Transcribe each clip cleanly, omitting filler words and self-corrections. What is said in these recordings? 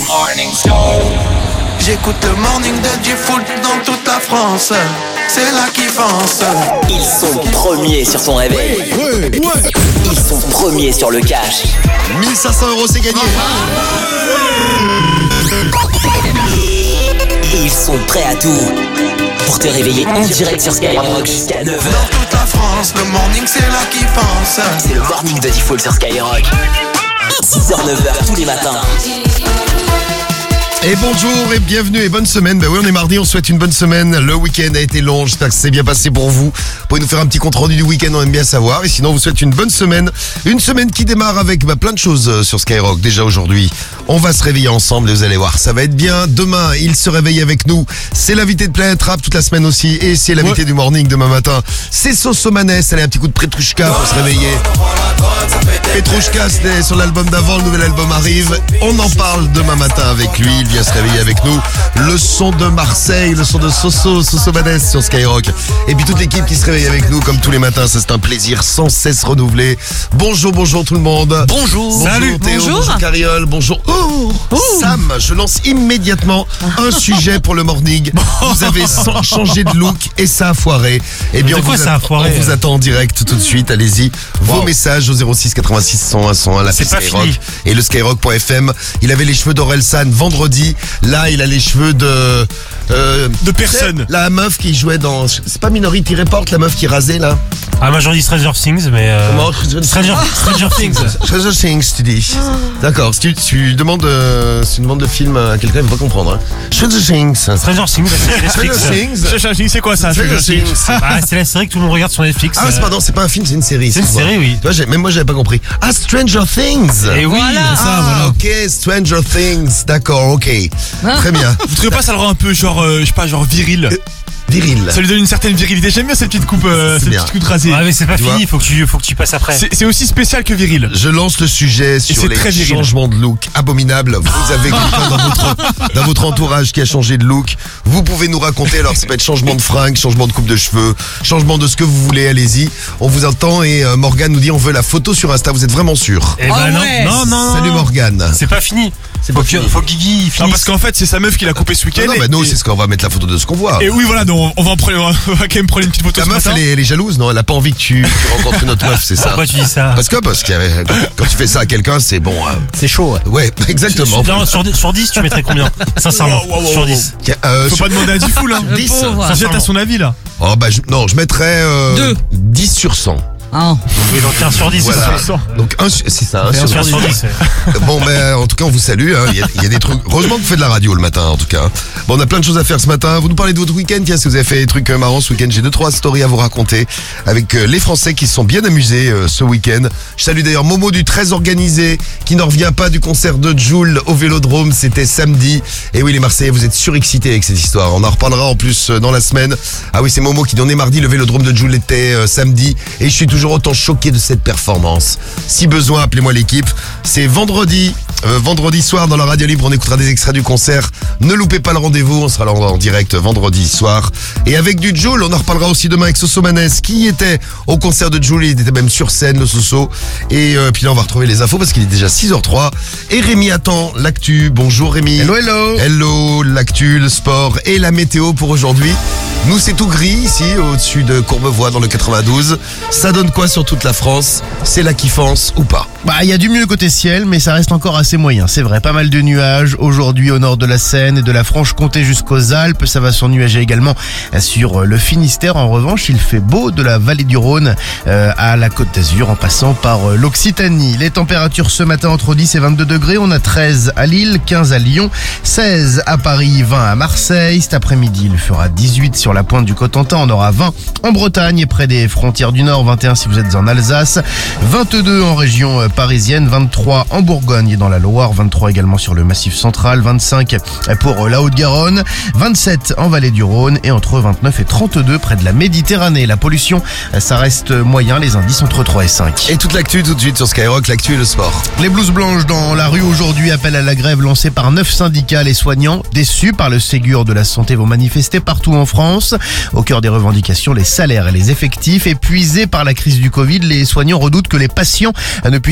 Morning Show. J'écoute le morning de Diffoul dans toute la France. C'est là qu'ils foncent. Ils sont premiers sur son réveil. Ouais. Ils sont premiers sur le cash. 1 500 € c'est gagné. Et ils sont prêts à tout pour te réveiller en direct sur Skyrock jusqu'à 9h. Dans toute la France, le morning c'est là qu'ils foncent. C'est le morning de Diffoul sur Skyrock. 6h, 9h tous les matins. Et bonjour et bienvenue et bonne semaine. Ben oui, on est mardi, on souhaite une bonne semaine. Le week-end a été long, j'espère que c'est bien passé pour vous. Vous pouvez nous faire un petit compte rendu du week-end, on aime bien savoir. Et sinon, on vous souhaite une bonne semaine. Une semaine qui démarre avec plein de choses sur Skyrock. Déjà aujourd'hui, on va se réveiller ensemble et vous allez voir, ça va être bien. Demain, il se réveille avec nous. C'est l'invité de Planète Rap toute la semaine aussi. Et c'est l'invité du morning demain matin. C'est Soso Maness. Allez, un petit coup de Petrouchka pour se réveiller. Petrouchka, c'était sur l'album d'avant, le nouvel album arrive. On en parle demain matin avec lui. Il vient se réveiller avec nous. Le son de Marseille, le son de Soso Maness sur Skyrock. Et puis toute l'équipe qui se réveille avec nous comme tous les matins. Ça, c'est un plaisir sans cesse renouvelé. Bonjour tout le monde. Bonjour. Salut Théo, bonjour Cariole, bonjour Sam. Je lance immédiatement un sujet pour le morning. Vous avez changé de look et ça a foiré. Eh bien, on vous attend en direct tout de suite. Allez-y. Vos messages au 06 86 101 101 la Skyrock et le Skyrock.fm. Il avait les cheveux d'Orelsan vendredi. Là, il a les cheveux de personne. La meuf qui jouait dans, c'est pas Minority Report, la meuf qui rasait là. Ah, moi j'en dis Stranger Things, mais Stranger Things. Stranger Things, tu dis. D'accord, si tu demandes le film à quelqu'un, il va pas comprendre. Hein. Stranger Things, c'est Netflix. Stranger Things, c'est quoi ça? Stranger Things. Ah, c'est la série que tout le monde regarde sur Netflix. Ah, c'est pas un film, c'est une série. C'est une série, oui. Tu vois, même moi j'avais pas compris. Ah, Stranger Things. Et oui, voilà. voilà. Ok, Stranger Things, d'accord, ok. Très bien. Vous trouvez pas ça le rend un peu genre viril? Viril. Ça lui donne une certaine virilité. J'aime bien cette petite coupe, rasée. Ah mais c'est pas fini, faut que tu passes après. C'est aussi spécial que viril. Je lance le sujet sur les changements de look abominables. Vous avez quelqu'un dans votre entourage qui a changé de look. Vous pouvez nous raconter. Alors ça peut être changement de fringues, changement de coupe de cheveux, changement de ce que vous voulez. Allez-y. On vous entend et Morgane nous dit on veut la photo sur Insta. Vous êtes vraiment sûr? Eh ben non. Salut Morgane. C'est pas fini. Faut que Guigui finisse. Non, parce qu'en fait c'est sa meuf qui l'a coupé ce week-end. Non, mais nous c'est ce qu'on va mettre la photo de ce qu'on voit. Et oui voilà, donc on va quand même prendre une petite photo. Ta meuf elle est jalouse, non? Elle a pas envie que tu rencontres une autre meuf, c'est ça? Pourquoi tu dis ça? Parce que quand tu fais ça à quelqu'un, c'est bon. C'est chaud. Ouais, exactement. Non, sur 10 tu mettrais combien? Sincèrement, sur 10. Faut pas demander à Diffoul hein. 10. Jette à son avis là. Oh bah je mettrais 10 sur 100. Oui, donc 1 sur 10. Voilà. Donc c'est ça, 1 sur 10. Bon, mais en tout cas, on vous salue. Hein. Il y a des trucs. Heureusement que vous faites de la radio le matin, en tout cas. Bon, on a plein de choses à faire ce matin. Vous nous parlez de votre week-end. Tiens, si vous avez fait des trucs marrants ce week-end, j'ai 2-3 stories à vous raconter avec les Français qui se sont bien amusés ce week-end. Je salue d'ailleurs Momo du très organisé qui n'en revient pas du concert de Jul au Vélodrome. C'était samedi. Et oui, les Marseillais, vous êtes surexcités avec cette histoire. On en reparlera en plus dans la semaine. Ah oui, c'est Momo qui dit on est mardi. Le Vélodrome de Jul était samedi. Et je suis toujours autant choqué de cette performance. Si besoin, appelez-moi l'équipe. C'est vendredi soir dans la radio libre. On écoutera des extraits du concert. Ne loupez pas le rendez-vous. On sera là en direct vendredi soir. Et avec du Jul, on en reparlera aussi demain avec Soso Maness qui était au concert de Jul. Il était même sur scène, le Soso. Et puis là, on va retrouver les infos parce qu'il est déjà 6h03. Et Rémi attend l'actu. Bonjour Rémi. Hello, l'actu, le sport et la météo pour aujourd'hui. Nous, c'est tout gris ici, au-dessus de Courbevoie dans le 92. Ça donne quoi sur toute la France? C'est la kiffance ou pas? Il y a du mieux côté ciel, mais ça reste encore assez moyen. C'est vrai, pas mal de nuages aujourd'hui au nord de la Seine et de la Franche-Comté jusqu'aux Alpes. Ça va s'ennuager également sur le Finistère. En revanche, il fait beau de la vallée du Rhône à la Côte d'Azur en passant par l'Occitanie. Les températures ce matin entre 10 et 22 degrés. On a 13 à Lille, 15 à Lyon, 16 à Paris, 20 à Marseille. Cet après-midi, il fera 18 sur la pointe du Cotentin. On aura 20 en Bretagne et près des frontières du Nord, 21 si vous êtes en Alsace, 22 en région parisienne, 23 en Bourgogne et dans la Loire, 23 également sur le Massif central, 25 pour la Haute-Garonne, 27 en Vallée du Rhône et entre 29 et 32 près de la Méditerranée. La pollution, ça reste moyen, les indices entre 3 et 5. Et toute l'actu tout de suite sur Skyrock, l'actu et le sport. Les blouses blanches dans la rue aujourd'hui, appel à la grève lancé par 9 syndicats. Les soignants, déçus par le Ségur de la santé, vont manifester partout en France. Au cœur des revendications, les salaires et les effectifs. Épuisés par la crise du Covid, les soignants redoutent que les patients ne puissent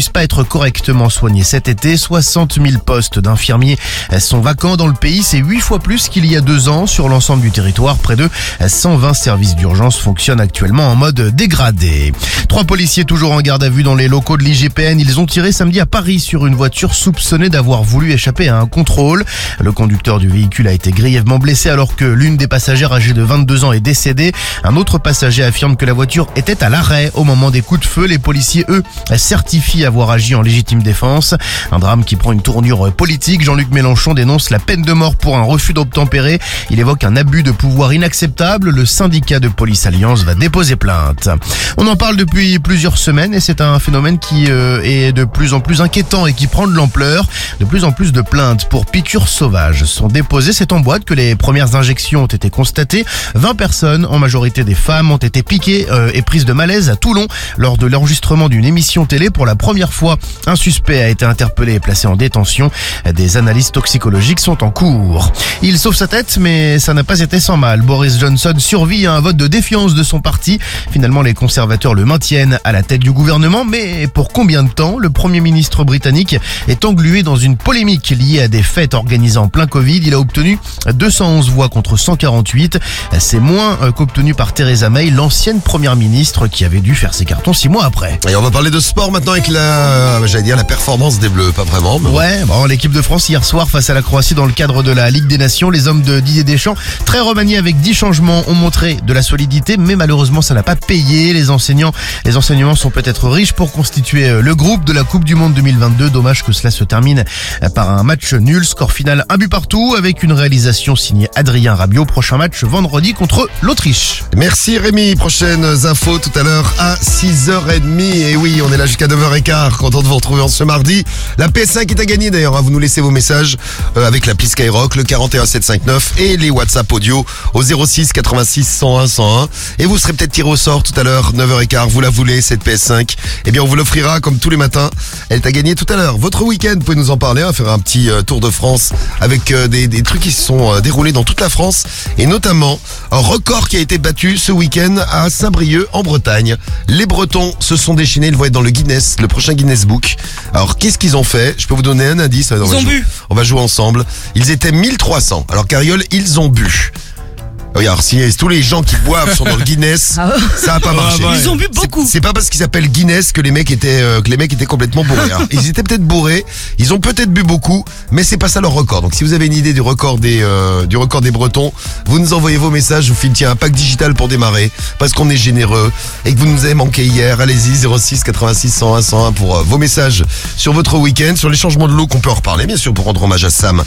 puissent pas être correctement soignés cet été. 60 000 postes d'infirmiers sont vacants dans le pays. C'est 8 fois plus qu'il y a 2 ans sur l'ensemble du territoire. Près de 120 services d'urgence fonctionnent actuellement en mode dégradé. 3 policiers toujours en garde à vue dans les locaux de l'IGPN. Ils ont tiré samedi à Paris sur une voiture soupçonnée d'avoir voulu échapper à un contrôle. Le conducteur du véhicule a été grièvement blessé alors que l'une des passagères âgée de 22 ans est décédée. Un autre passager affirme que la voiture était à l'arrêt au moment des coups de feu. Les policiers, eux, certifient avoir agi en légitime défense. Un drame qui prend une tournure politique. Jean-Luc Mélenchon dénonce la peine de mort pour un refus d'obtempérer. Il évoque un abus de pouvoir inacceptable. Le syndicat de Police Alliance va déposer plainte. On en parle depuis plusieurs semaines et c'est un phénomène qui est de plus en plus inquiétant et qui prend de l'ampleur. De plus en plus de plaintes pour piqûres sauvages sont déposées. C'est en boîte que les premières injections ont été constatées. 20 personnes, en majorité des femmes, ont été piquées et prises de malaise à Toulon lors de l'enregistrement d'une émission télé. Pour la première fois, un suspect a été interpellé et placé en détention. Des analyses toxicologiques sont en cours. Il sauve sa tête, mais ça n'a pas été sans mal. Boris Johnson survit à un vote de défiance de son parti. Finalement, les conservateurs le maintiennent à la tête du gouvernement. Mais pour combien de temps? Le Premier ministre britannique est englué dans une polémique liée à des fêtes organisées en plein Covid. Il a obtenu 211 voix contre 148. C'est moins qu'obtenu par Theresa May, l'ancienne première ministre qui avait dû faire ses cartons 6 mois après. Et on va parler de sport maintenant avec la performance des Bleus, pas vraiment. Mais ouais, bon, l'équipe de France hier soir face à la Croatie dans le cadre de la Ligue des Nations, les hommes de Didier Deschamps, très remaniés avec 10 changements, ont montré de la solidité, mais malheureusement ça n'a pas payé. Les enseignements sont peut-être riches pour constituer le groupe de la Coupe du Monde 2022. Dommage que cela se termine par un match nul. Score final 1 but partout avec une réalisation signée Adrien Rabiot. Prochain match vendredi contre l'Autriche. Merci Rémi. Prochaines infos tout à l'heure à 6h30. Et oui, on est là jusqu'à 9h15. Content de vous retrouver en ce mardi. La PS5 est à gagner d'ailleurs. Vous nous laissez vos messages avec l'appli Skyrock, le 41 759 et les WhatsApp audio au 06 86 101 101. Et vous serez peut-être tiré au sort tout à l'heure, 9h15. Vous la voulez cette PS5? Eh bien, on vous l'offrira comme tous les matins. Elle est à gagner tout à l'heure. Votre week-end, vous pouvez nous en parler. On va faire un petit tour de France avec des trucs qui se sont déroulés dans toute la France et notamment un record qui a été battu ce week-end à Saint-Brieuc en Bretagne. Les Bretons se sont déchaînés. Ils vont être dans le prochain Guinness Book. Alors, qu'est-ce qu'ils ont fait? Je peux vous donner un indice. Ils ont bu. On va jouer ensemble. Ils étaient 1300. Alors, Cariole, ils ont bu. Regarde, si tous les gens qui boivent sont dans le Guinness, ça a pas marché. Ils ont bu beaucoup. C'est pas parce qu'ils s'appellent Guinness que les mecs étaient complètement bourrés. Hein. Ils étaient peut-être bourrés, ils ont peut-être bu beaucoup, mais c'est pas ça leur record. Donc si vous avez une idée du record des Bretons, vous nous envoyez vos messages. Je vous file un pack digital pour démarrer parce qu'on est généreux et que vous nous avez manqué hier. Allez-y, 06 86 101 101 pour vos messages sur votre week-end, sur les changements de look. On peut en reparler bien sûr pour rendre hommage à Sam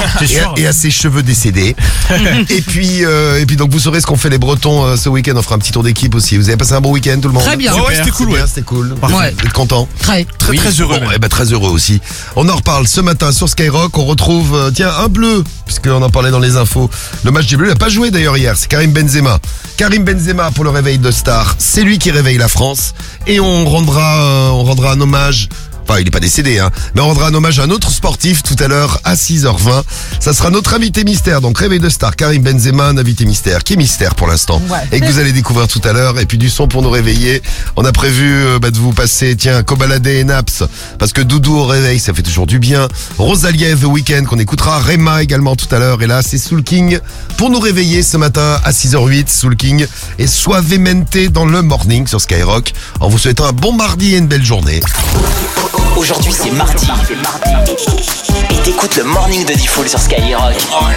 et à ses cheveux décédés. Et puis donc vous saurez ce qu'ont fait les Bretons ce week-end. On fera un petit tour d'équipe aussi. Vous avez passé un bon week-end tout le monde? Très bien. Ouais, c'était cool. C'était cool. Ouais. Vous êtes content? Très heureux. Bon, très heureux aussi. On en reparle ce matin sur Skyrock. On retrouve un bleu puisqu'on en parlait dans les infos. Le match des Bleus, il n'a pas joué d'ailleurs hier. C'est Karim Benzema. Karim Benzema pour le réveil de Star. C'est lui qui réveille la France et on rendra un hommage. Enfin, il n'est pas décédé, hein. Mais on rendra un hommage à un autre sportif tout à l'heure à 6h20. Ça sera notre invité mystère. Donc, réveil de Star, Karim Benzema, un invité mystère, qui est mystère pour l'instant. Ouais. Et que vous allez découvrir tout à l'heure. Et puis du son pour nous réveiller. On a prévu de vous passer, Kobalade et Naps. Parce que Doudou au réveil, ça fait toujours du bien. Rosalia The Weeknd qu'on écoutera. Rema également tout à l'heure. Et là, c'est Soul King pour nous réveiller ce matin à 6h08. Soul King et Suavemente dans le morning sur Skyrock. En vous souhaitant un bon mardi et une belle journée. Aujourd'hui c'est mardi. Et t'écoutes le morning de Diffoul sur Skyrock.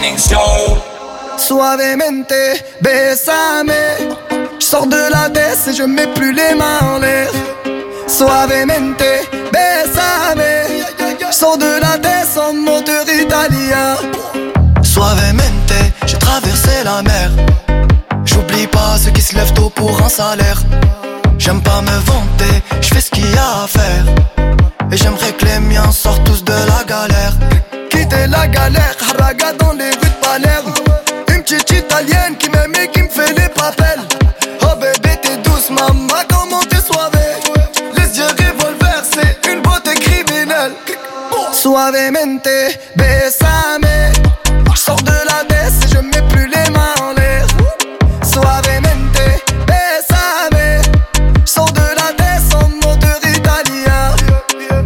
Suavemente, besame. Je sors de la tête et je mets plus les mains en l'air. Suavemente, besame. Je sors de la tête en moteur italien. Suavemente, j'ai traversé la mer. J'oublie pas ceux qui se lèvent tôt pour un salaire. J'aime pas me vanter, je fais ce qu'il y a à faire. Et j'aimerais que les miens sortent tous de la galère. Quitter la galère, haraga dans les rues de Palerme. Une petite italienne qui m'aime et qui me fait les papels. Oh bébé t'es douce maman, comment t'es soivée. Les yeux revolver, c'est une beauté criminelle. Suavemente, besame. Je sors de la baisse et je mets plus les mains en l'air. Suavemente, besame. Je sors de la baisse en moteur italien.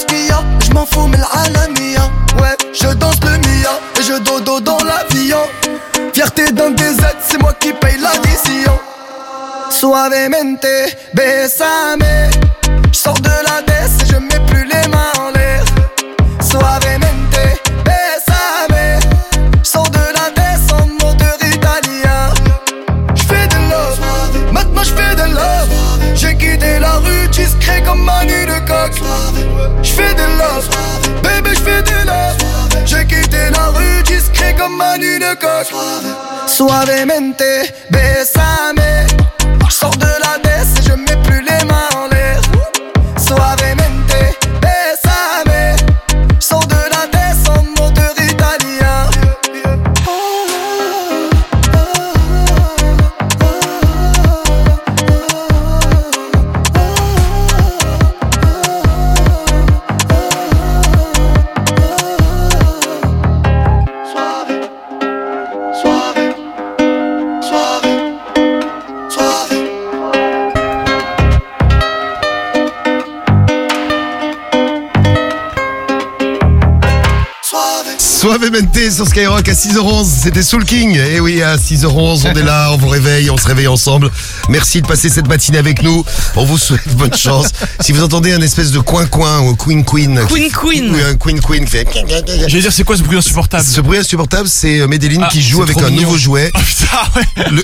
qu'il y a, je m'en fous mais l'alamiya. Ouais, je danse le Mia et je dodo dans l'avion. Fierté d'un DZ, c'est moi qui paye l'addition. Suavemente, besame. J'sors de la DES et je mets plus les mains en l'air. Suavemente, besame. J'sors de la DES en moteur italien. J'fais de love, maintenant j'fais de love. J'ai quitté la rue discret comme Manu de coq. J'fais de love, bébé j'fais de love. J'ai quitté la rue discret comme Manu de coq. Suavemente, besame. J'sors de la DES et je mets plus les mains en l'air. Suavemente, besame. J'sors de la DES en moteur italien. Suavemente sur Skyrock à 6h11, c'était Soul King. Et oui, à 6h11, on est là, on vous réveille, on se réveille ensemble. Merci de passer cette matinée avec nous. On vous souhaite bonne chance. Si vous entendez un espèce de coin-coin ou queen. Oui, un queen fait. J'allais dire, c'est quoi ce bruit insupportable? Ce bruit insupportable, c'est Medellin qui joue avec un nouveau jouet. Oh putain, ouais.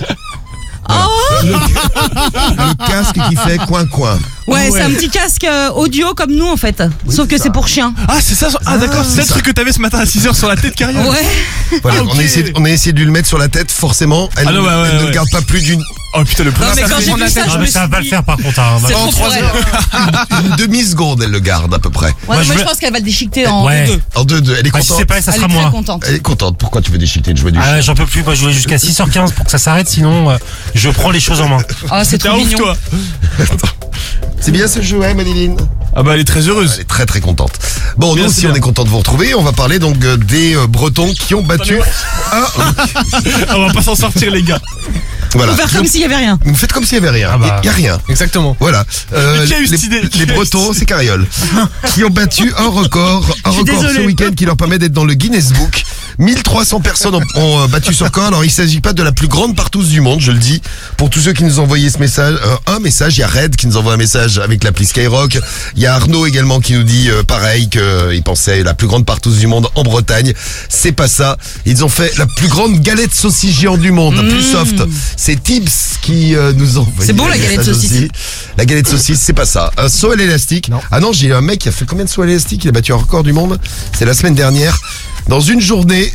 Le casque qui fait coin-coin. Ouais, c'est un petit casque audio comme nous en fait. Sauf que c'est pour chien. Ah, c'est ça. Ah, d'accord, c'est le truc que t'avais ce matin à 6h sur la tête carrière. Ouais. Voilà, Ok. on a essayé de lui le mettre sur la tête, forcément. Elle, Ah non, bah ouais, elle ne ouais. le garde pas plus d'une Oh putain, le Non, prince. mais quand j'ai vu ça, je Non, me mais suis ça va pas le dit, faire par contre. Hein. c'est trop pour elle. une demi-seconde, elle le garde à peu près. Ouais, Moi, moi, je je veux- pense qu'elle va le déchiqueter en Ouais. deux. En deux, elle est Bah, si contente. c'est pas elle, ça Elle sera est très moi. contente. Elle est contente. Pourquoi tu veux déchiqueter le jouet du chien? Ah, j'en peux plus, moi je jouais jusqu'à 6h15 pour que ça s'arrête, sinon je prends les choses en main. Ah, c'est T'es trop ouf, mignon. toi. C'est bien ce jouet, Madeline? Ah bah, elle est très heureuse. Elle est très très contente. Bon, Bien, nous c'est aussi on bien. est content de vous retrouver. On va parler donc des Bretons qui ont battu. Ah, On va pas s'en sortir, les gars. voilà. Faut faire comme s'il y avait rien. Vous faites comme s'il y avait rien. Ah bah. Il y a rien. Exactement. Voilà. Mais qui a eu cette idée? Les Bretons, c'est Carriole, qui ont battu un record ce désolée. week-end qui leur permet d'être dans le Guinness Book. 1300 personnes ont battu ce record. Alors il s'agit pas de la plus grande partouze du monde, je le dis. Pour tous ceux qui nous ont envoyé ce message, un message, il y a Red qui nous envoie un message avec l'appli Skyrock. Il y a Arnaud également qui nous dit pareil qu'il pensait la plus grande partouze du monde en Bretagne. C'est pas ça. Ils ont fait la plus grande galette saucisse géante du monde, la plus soft. C'est Tibbs qui nous envoie. C'est bon, la galette saucisse. La galette saucisse, c'est pas ça. Un saut à l'élastique. Ah non, j'ai un mec qui a fait combien de sauts à l'élastique? Il a battu un record du monde. C'est la semaine dernière. Dans une journée,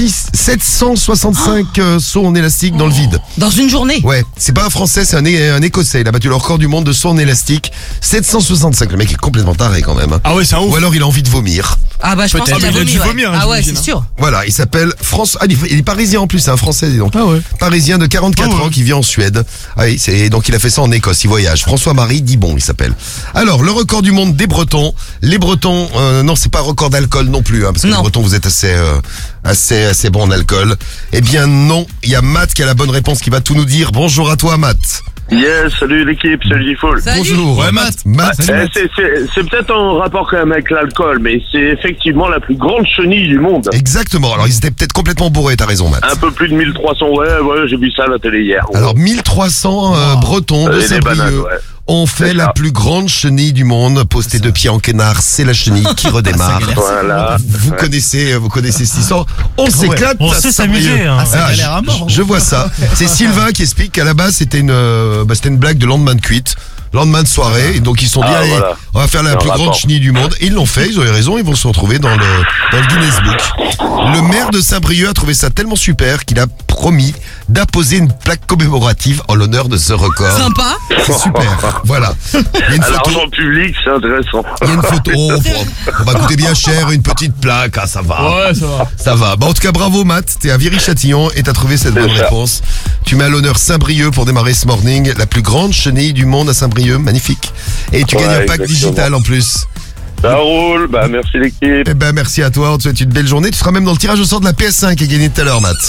765 sauts en élastique dans le vide. Dans une journée. Ouais, c'est pas un Français, c'est un Écossais. Il a battu le record du monde de sauts en élastique. 765. Le mec est complètement taré quand même. Ah ouais, c'est un ouf. Ou alors il a envie de vomir. Ah bah je pense Peut-être. qu'il a Il a vomi. dû ouais. vomir, Ah ouais, j'imagine, c'est hein. sûr. Voilà, il s'appelle France. Ah, il est parisien en plus, c'est un Français, dis donc. Ah ouais. Parisien de 44 ans qui vit en Suède. Ah oui, donc il a fait ça en Écosse, il voyage. François-Marie Dibon, il s'appelle. Alors, le record du monde des Bretons. Les Bretons, non, c'est pas record d'alcool non plus, hein, parce que Non. les Bretons, vous êtes assez bon en alcool. Eh bien non, il y a Matt qui a la bonne réponse, qui va tout nous dire. Bonjour à toi, Matt. Yes, salut l'équipe, salut Foul. Salut. Bonjour. Ouais, Matt. C'est peut-être en rapport quand même avec l'alcool, mais c'est effectivement la plus grande chenille du monde. Exactement. Alors, ils étaient peut-être complètement bourrés, t'as raison, Matt. Un peu plus de 1300, ouais, j'ai vu ça à la télé hier. Alors, 1300 Bretons de Et des bananes, Saint-Brieuc ouais. ont fait C'est la ça. plus grande chenille du monde. Posté de pied en canard, c'est la chenille qui redémarre. Voilà. Vous connaissez cette histoire. On s'éclate. On à sait Saint-Brieuc. s'amuser. Hein. Ah, galère à mort. je vois ça. C'est Sylvain qui explique qu'à la base c'était une blague de lendemain de cuite. Lendemain de soirée, et donc ils se sont dit allez, voilà. on va faire la C'est un plus grande rapport. chenille du monde. Et ils l'ont fait, ils ont eu raison, ils vont se retrouver dans le Guinness Book. Le maire de Saint-Brieuc a trouvé ça tellement super qu'il a promis d'apposer une plaque commémorative en l'honneur de ce record. Sympa. C'est super. Voilà. Il y a une À photo. l'argent public, c'est intéressant. Il y a une photo. Oh, on va coûter bien cher, une petite plaque. Ah, ça va. Ouais, ça va. Ça va. Bah, en tout cas, bravo, Matt. T'es à Viry-Châtillon et t'as trouvé cette bonne ça. réponse. Tu mets à l'honneur Saint-Brieuc pour démarrer ce morning. La plus grande chenille du monde à Saint-Brieuc. Magnifique. Et tu Ouais, gagnes un pack exactement. digital en plus. Ça roule, merci l'équipe. Eh ben, merci à toi. On te souhaite une belle journée. Tu seras même dans le tirage au sort de la PS5 qui est gagnée tout à l'heure, Matt.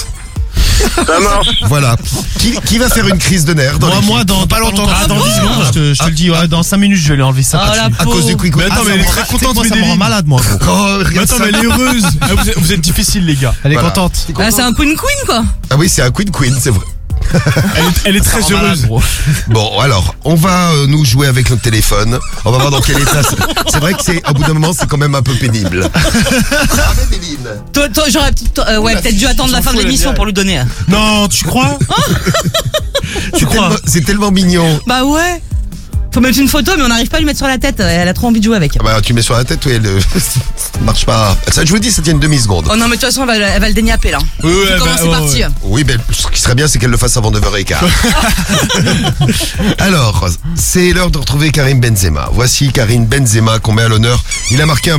Ça marche. Voilà. Qui va faire une crise de nerfs dans l'équipe? Moi, dans pas longtemps. dans 10 secondes. Je te le dis, ouais, dans 5 minutes, je vais lui enlever ça. Oh, la À cause du quick Mais attends, mais elle est très contente, moi, ça me Medellin. rend malade, moi, gros. Oh, Mais regarde attends, ça. mais elle est heureuse. Ah, vous êtes difficiles, les gars. Elle est Voilà. contente. Ah, c'est un queen quoi. Ah oui, c'est un queen, c'est vrai. Elle est très heureuse. Bon, alors, on va nous jouer avec notre téléphone. On va voir dans quel état. C'est vrai que au bout d'un moment, c'est quand même un peu pénible. Toi, j'aurais peut-être dû attendre la fin de l'émission pour lui donner. Non, tu crois? C'est tellement mignon. Bah ouais. Faut mettre une photo, mais on n'arrive pas à lui mettre sur la tête. Elle a trop envie de jouer avec. Ah bah, tu mets sur la tête, oui, ça marche pas. Ça, je vous dis, ça tient une demi-seconde. Oh non, mais de toute façon, elle va le déniapper là. Ouais, Comment c'est parti? Oui, mais ce qui serait bien, c'est qu'elle le fasse avant 9h15. Alors, c'est l'heure de retrouver Karim Benzema. Voici Karim Benzema qu'on met à l'honneur. Il a marqué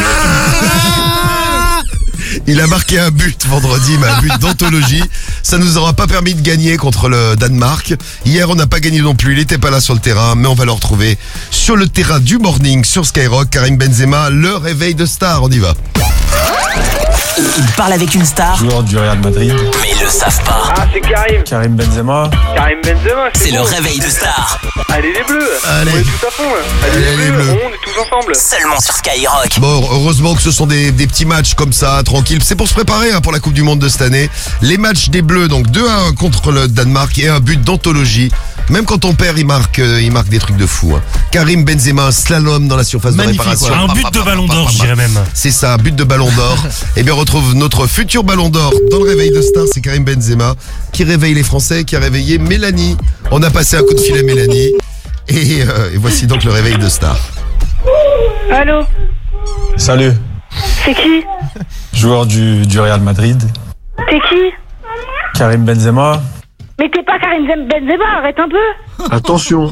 un but vendredi, mais un but d'anthologie. Ça nous aura pas permis de gagner contre le Danemark. Hier, on n'a pas gagné non plus. Il était pas là sur le terrain, mais on va le retrouver sur le terrain du morning sur Skyrock. Karim Benzema, le réveil de star. On y va. Il parle avec une star, Joueur du Real Madrid, mais ils le savent pas. Ah, c'est Karim. Karim Benzema. Karim Benzema, C'est le bon. réveil de star. Allez les bleus. Allez. On est tous à fond là. Allez, les bleus. On est tous ensemble. Seulement sur Skyrock. Bon, heureusement que ce sont des petits matchs comme ça, tranquilles. C'est pour se préparer pour la Coupe du Monde de cette année. Les matchs des Bleus, donc 2-1 contre le Danemark et un but d'anthologie. Même quand on perd, il marque des trucs de fou. Karim Benzema, un slalom dans la surface Magnifique, de réparation. Un but de ballon d'or, je dirais même. C'est ça, un but de ballon d'or. Eh bien, on retrouve notre futur ballon d'or dans le réveil de star. C'est Karim Benzema qui réveille les Français, qui a réveillé Mélanie. On a passé un coup de fil à Mélanie. Et voici donc le réveil de star. Allô, Salut. c'est qui? Joueur du Real Madrid, T'es qui? Karim Benzema. Mais t'es pas Karim Benzema, arrête un peu. Attention.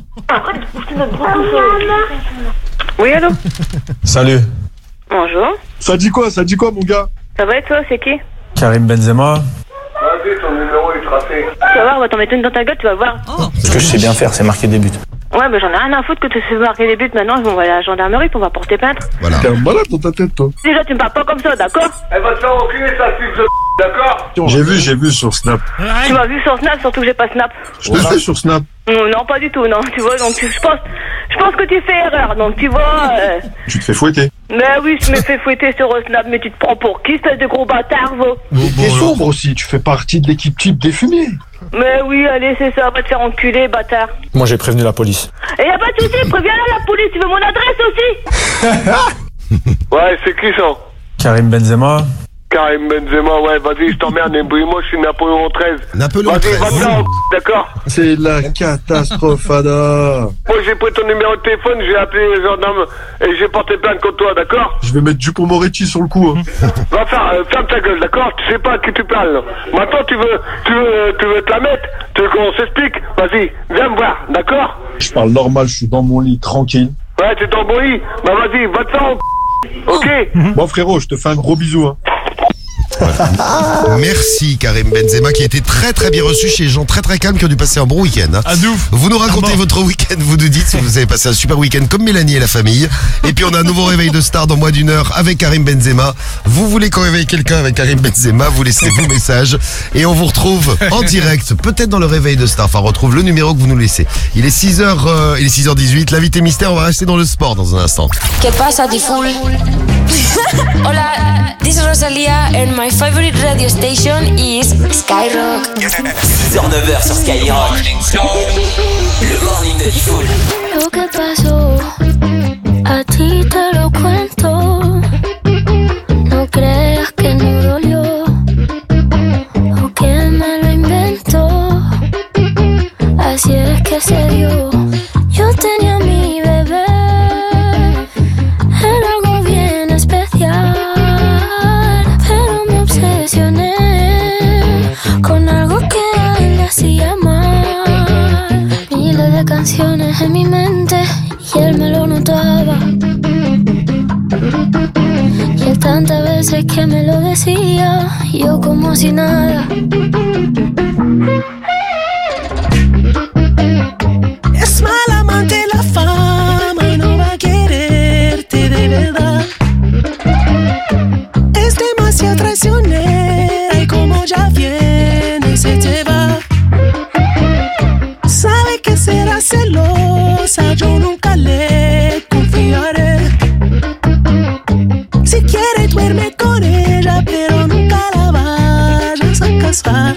Oui, allô? Salut. Bonjour. Ça dit quoi, mon gars? Ça va et toi, c'est qui? Karim Benzema. Vas-y, ton numéro est tracé. Tu vas voir, on va t'en mettre une dans ta gueule, tu vas voir. Ce que je sais bien faire, c'est marquer des buts. Ouais, mais j'en ai rien à foutre que tu sais marquer des buts maintenant, on va à la gendarmerie, puis on va porter plainte. Voilà. T'es un malade dans ta tête, toi. Déjà, tu me parles pas comme ça, d'accord? Elle va te faire enculer sa fille de d'accord? J'ai vu sur Snap. Tu m'as vu sur Snap, surtout que j'ai pas Snap. Je te suis sur Snap. Non, pas du tout, non, tu vois, donc je pense que tu fais erreur, donc tu vois... Tu te fais fouetter. Mais oui, je me fais fouetter sur Snap, mais tu te prends pour qui, espèce de gros bâtard, vous? T'es sombre aussi, tu fais partie de l'équipe type des fumiers. Mais oui, allez, c'est ça, va te faire enculer, bâtard. Moi, j'ai prévenu la police. Et y'a pas de soucis, préviens-la la police, tu veux mon adresse aussi? Ouais, c'est qui ça? Karim Benzema. Karim Benzema, ouais, vas-y, je t'emmerde, moi je suis Napoléon XIII. Napoléon Vas-y, XIII. va-t'en, d'accord? C'est la catastrophe, Ada. Moi j'ai pris ton numéro de téléphone, j'ai appelé les gendarmes et j'ai porté plainte contre toi, d'accord? Je vais mettre Dupond-Moretti sur le coup. Hein. Va faire, ferme ta gueule, d'accord? Tu sais pas à qui tu parles. Maintenant tu veux te la mettre? Tu veux qu'on s'explique? Vas-y, viens me voir, d'accord? Je parle normal, je suis dans mon lit, tranquille. Ouais, t'es dans le bruit? Bah vas-y, va te faire ok? Bon, frérot, je te fais un gros bisou. Hein. Merci Karim Benzema qui a été très très bien reçu chez les gens très très calmes qui ont dû passer un bon week-end. Ah, de ouf. Vous nous racontez votre week-end, vous nous dites si vous avez passé un super week-end comme Mélanie et la famille. Et puis on a un nouveau réveil de star dans moins d'une heure avec Karim Benzema. Vous voulez qu'on réveille quelqu'un avec Karim Benzema, vous laissez vos messages et on vous retrouve en direct, peut-être dans le réveil de star. Enfin, on retrouve le numéro que vous nous laissez. Il est 6h18, l'invité mystère, on va rester dans le sport dans un instant. ¿Qué pasa, Tiful? Hola, this is Rosalia and my favorite radio station is Skyrock. 6h-9h sur Skyrock. Le morning de Tiful. Lo que pasó, a ti te lo cuento. No creas que no dolió o que me lo inventó. Así es que se dio. Yo tenía mi bebé, era algo bien especial, pero me obsesioné con algo que a él le hacía mal. Miles de canciones en mi mente y él me lo notaba. Y él tantas veces que me lo decía, yo como si nada. Es mal amante la fama y no va a quererte de verdad. Es demasiado traicionera y como ya viene quiere duerme con ella, pero nunca la vayas a casar.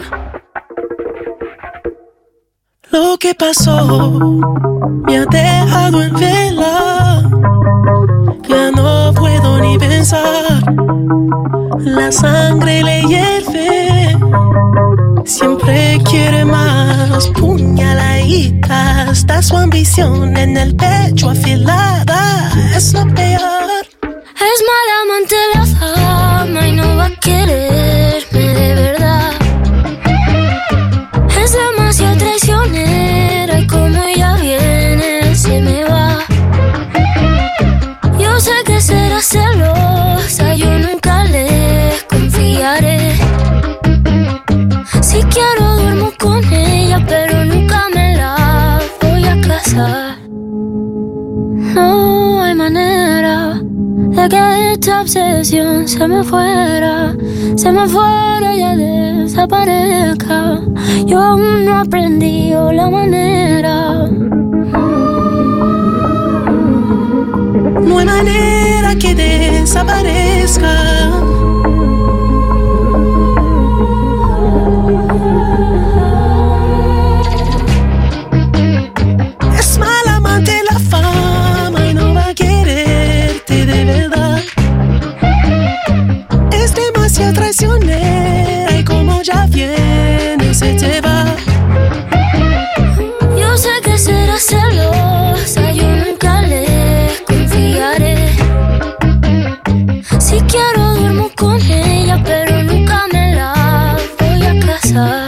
Lo que pasó me ha dejado en vela. Ya no puedo ni pensar. La sangre le hierve. Siempre quiere más. Puñaladita. Está su ambición en el pecho afilada. Es lo peor. Es mala amante la fama y no va a quererme de verdad. Es demasiado traicionera y como ella viene se me va. Yo sé que será celosa, yo nunca le confiaré. Si quiero duermo con ella, pero nunca me la voy a casar. No hay manera de que esta obsesión se me fuera y ya desaparezca. Yo aún no aprendí la manera. No hay manera que desaparezca. Es mala amante la fama y no va a quererte de verdad. Es demasiado traicionera y como ya viene se te va. Yo sé que será celosa, yo nunca le confiaré. Si quiero duermo con ella, pero nunca me la voy a casar.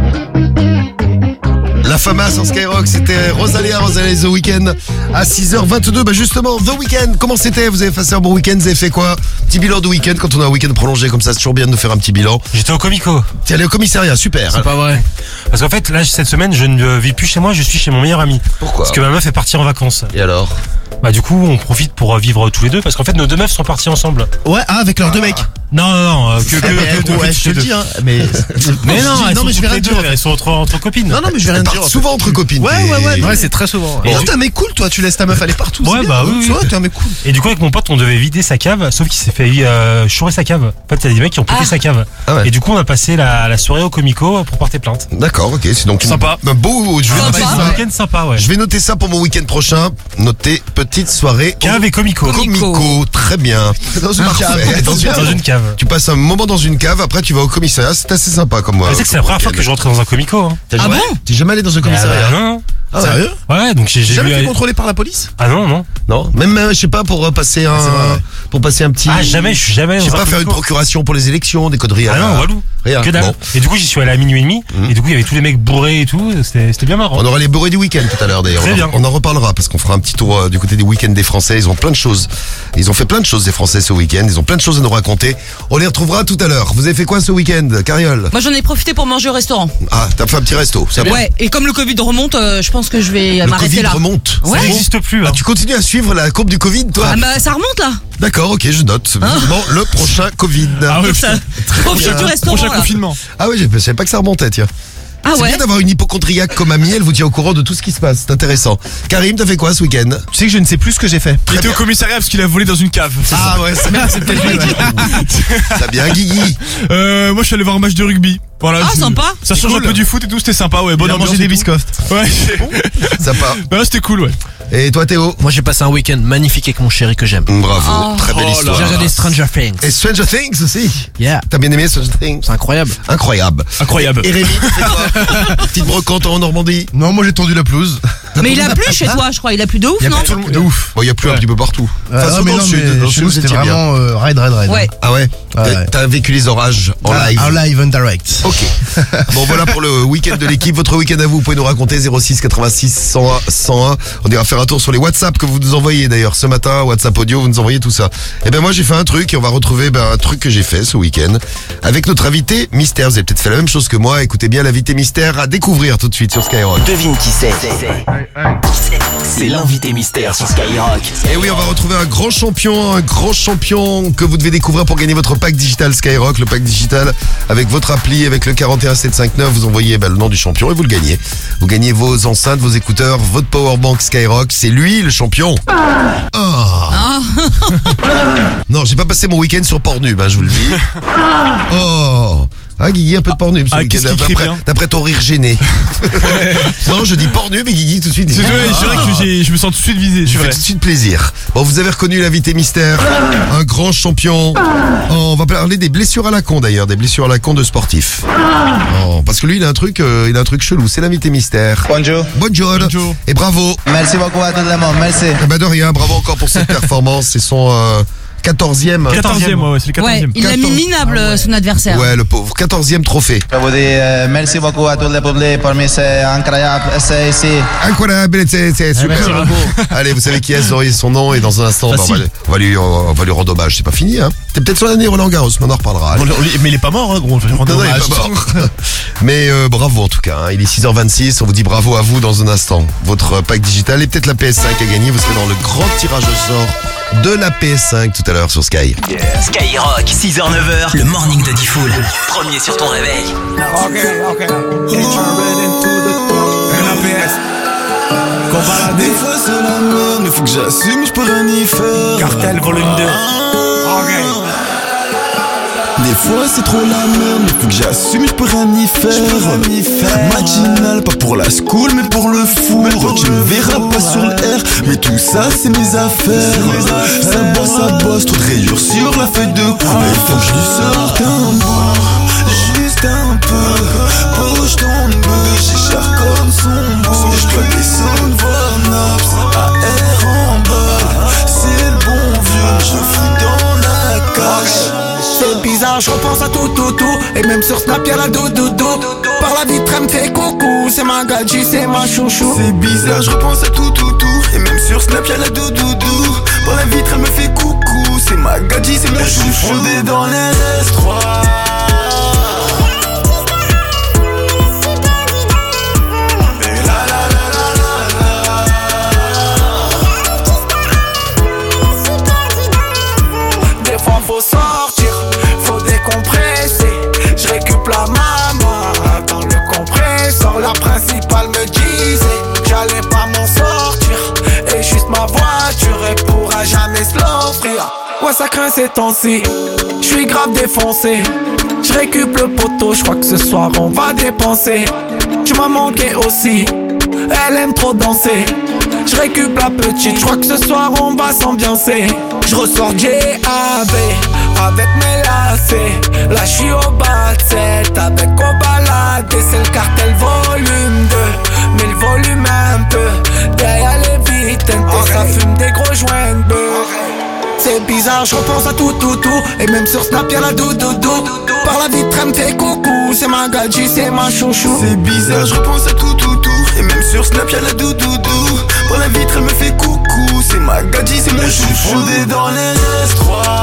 La Fama sur Skyrock, c'était Rosalia The Weeknd à 6h22. Bah justement, The Weeknd, comment c'était? Vous avez passé un bon week-end, vous avez fait quoi? Petit bilan de week-end, quand on a un week-end prolongé comme ça, c'est toujours bien de nous faire un petit bilan. J'étais au Comico. T'es allé au commissariat, super. C'est pas vrai. Parce qu'en fait, là, cette semaine, je ne vis plus chez moi, je suis chez mon meilleur ami. Pourquoi? Parce que ma meuf est partie en vacances. Et alors? Bah du coup, on profite pour vivre tous les deux, parce qu'en fait, nos deux meufs sont partis ensemble. Ouais, avec leurs deux mecs. Non, que ouais, je te le dis, hein. Mais non, mais je vais rien dire. Elles sont entre copines. Non, mais je vais rien dire. Souvent entre copines. Ouais, c'est très souvent. Et Oh, t'es un mec cool, toi, tu laisses ta meuf aller partout. Ouais, bah oui. T'es un mec cool. Et du coup, avec mon pote, on devait vider sa cave, sauf qu'il s'est fait chourer sa cave. En fait, il y a des mecs qui ont pété sa cave. Ah ouais. Et du coup, on a passé la soirée au Comico pour porter plainte. D'accord, ok, c'est donc Sympa. un beau, je vais noter Un ça. week-end sympa, ouais. Je vais noter ça pour mon week-end prochain. Noter petite soirée. Cave et Comico. Comico, très bien. Dans une cave. Dans une cave. Tu passes un moment dans une cave, après tu vas au commissariat, c'est assez sympa comme moi. Tu sais que c'est la première fois que je rentrais dans un Comico. Hein. Ah bon? T'es jamais allé dans un commissariat? Non. Ah ouais. Sérieux? Ouais, donc j'ai Jamais vu. fait contrôler par la police? Ah non. Non, même je sais pas pour passer un, c'est vrai, ouais. pour passer un petit. Ah jamais, je suis jamais. Je sais dans un pas faire une Comico. procuration pour les élections, des conneries. Ah non, Walou. Rien. Que dalle. Bon. Et du coup, j'y suis allé à minuit et demi. Et du coup, il y avait tous les mecs bourrés et tout. C'était bien marrant. On aura les bourrés du week-end tout à l'heure d'ailleurs. Très bien. On en reparlera parce qu'on fera un petit tour du côté des week-ends des Français. Ils ont plein de choses. Ils ont fait plein de choses des Français ce week-end. Ils ont plein de choses à nous raconter. On les retrouvera tout à l'heure. Vous avez fait quoi ce week-end, Cariole? Moi, j'en ai profité pour manger au restaurant. Ah, t'as fait un petit resto. C'est bien. Ouais, et comme le Covid remonte, je pense que je vais Le m'arrêter Covid là. remonte. Ouais. Ça n'existe plus. Ah, tu continues à suivre la courbe du Covid, toi? Ah bah ça remonte là. D'accord, ok, je note. Vivement le prochain Covid. Ah ouais, Ça, profite du restaurant. Prochain là. confinement. Ah ouais, je savais pas que ça remontait, tiens. Ah C'est ouais. bien d'avoir une hypochondriaque comme amie, elle vous tient au courant de tout ce qui se passe, c'est intéressant. Karim, t'as fait quoi ce week-end? Tu sais que je ne sais plus ce que j'ai fait. Il était au commissariat parce qu'il a volé dans une cave. Ah ouais, c'est peut-être lui. T'as bien Guigui. Moi je suis allé voir un match de rugby. Voilà, Ah, sympa. Ça change cool. un peu du foot et tout, c'était sympa, ouais. Bonne Il a ambiance mangé et des tout. biscoffs. Ouais. Sympa. Bah, c'était cool, ouais. Et toi Théo? Moi j'ai passé un week-end magnifique avec mon chéri que j'aime. Bravo, très belle Oh là histoire. J'ai regardé Stranger Things. Et Stranger Things aussi. Yeah. T'as bien aimé Stranger Things? C'est incroyable. Incroyable. Incroyable. Et Rémi, t'as fait quoi? Petite brocante en Normandie. Non, moi j'ai tendu la pelouse. Mais il a plu chez toi, je crois. Il a plu de ouf, non? De ouf. Bon, il y a plus un petit peu partout. Enfin, Non, sauf mais dans le non, sud. mais Dans le chez sud, nous vous c'était étiez bien. vraiment raid. Ouais. Ah ouais? Ouais. T'as vécu les orages en live. En live, en direct. Ok. Bon, voilà pour le week-end de l'équipe. Votre week-end à vous pouvez nous raconter 06 86 101 101. On ira faire un tour sur les WhatsApp que vous nous envoyez d'ailleurs ce matin. WhatsApp audio, vous nous envoyez tout ça. Et ben moi j'ai fait un truc et on va retrouver un truc que j'ai fait ce week-end avec notre invité mystère. Vous avez peut-être fait la même chose que moi. Écoutez bien l'invité mystère à découvrir tout de suite sur Skyrock. Devine qui c'est. C'est l'invité mystère sur Skyrock. Et oui, on va retrouver un grand champion que vous devez découvrir pour gagner votre pack digital Skyrock. Le pack digital avec votre appli, avec le 41759. Vous envoyez le nom du champion et vous le gagnez. Vous gagnez vos enceintes, vos écouteurs, votre powerbank Skyrock. C'est lui le champion. Non, j'ai pas passé mon week-end sur Pornhub, je vous le dis. Guigui, un peu de Pornhub ce week-end, d'après ton rire gêné. Non, je dis Pornub et Guigui tout de suite dit... C'est vrai que je me sens tout de suite visé. Je fais tout de suite plaisir. Bon, vous avez reconnu l'invité mystère, un grand champion. On va parler des blessures à la con d'ailleurs, des blessures à la con de sportifs. Parce que lui, il a un truc chelou, c'est l'invité mystère. Bonjour. Bonjour. Et bravo. Merci beaucoup à tout le monde, merci. De rien, bravo encore pour cette performance. C'est son... 14e. Ouais, c'est le 14e. Ouais, il a mis minable son adversaire. Ouais, le pauvre. 14e trophée. Je vous dis merci beaucoup à tout le public pour c'est incroyable, c'est ici. Incroyable, c'est super. Allez, vous savez qui est, son nom, et dans un instant, on va lui rendre hommage. C'est pas fini, hein. C'est peut-être son année Roland Garros, mais on en reparlera. Mais il est pas mort, gros. Non, il est pas mort. Mais bravo en tout cas, il est 6h26, on vous dit bravo à vous dans un instant. Votre pack digital et peut-être la PS5 à gagner, vous serez dans le grand tirage au sort de la PS5 tout à l'heure sur Sky. Skyrock, 6h-9h, le morning de Diffoul. Premier sur ton réveil. Des fois c'est la merde, mais faut que j'assume, je peux rien y faire. Cartel volume 2. Des fois c'est trop la merde, mais faut que j'assume, je peux rien y faire. Matinal, pas pour la school, mais pour le four. Tu me verras pas sur l'air, mais tout ça c'est mes affaires. Ça bosse, trop de rayures sur la feuille de cour. Mais il faut que je lui sorte un bout, juste un peu. Bouge ton bouge, j'ai cher comme son bouge. Je dois descendre voir Naps, AR en bas. C'est le bon vieux, je fous dans la cache. C'est bizarre, je repense à tout. Et même sur Snap y'a la doudou. Par la vitre elle me fait coucou. C'est ma gadji, c'est ma chouchou. C'est bizarre, je repense à tout. Et même sur Snap y'a la doudou. Par la vitre elle me fait coucou. C'est ma gadji, c'est mon chouchou. Je suis fondé dans les S3. Faut sortir, faut décompresser. Je récup la maman dans le compresseur. La principale me disait que j'allais pas m'en sortir. Et juste ma voiture, elle pourra jamais se l'offrir. Ouais, ça craint ces temps-ci, j'suis grave défoncé. Je récup le poteau, j'crois que ce soir on va dépenser. Tu m'as manqué aussi, elle aime trop danser. Je récup la petite, j'crois que ce soir on va s'ambiancer. Je ressors JAB avec mes lacets. Là j'suis au bas de 7 avec au balade. C'est le cartel volume 2, mais le volume un peu. Derrière les vitres, ça fume des gros joints de bœuf. C'est bizarre, je repense à tout. Et même sur Snap y'a la doudou. Par la vitre elle me fait coucou. C'est ma gadji, c'est ma chouchou. C'est bizarre, je repense à tout. Et même sur Snap y'a la doudou. Par la vitre elle me fait coucou. C'est ma gadji, c'est mon chouchou. Je suis fondé dans les S3.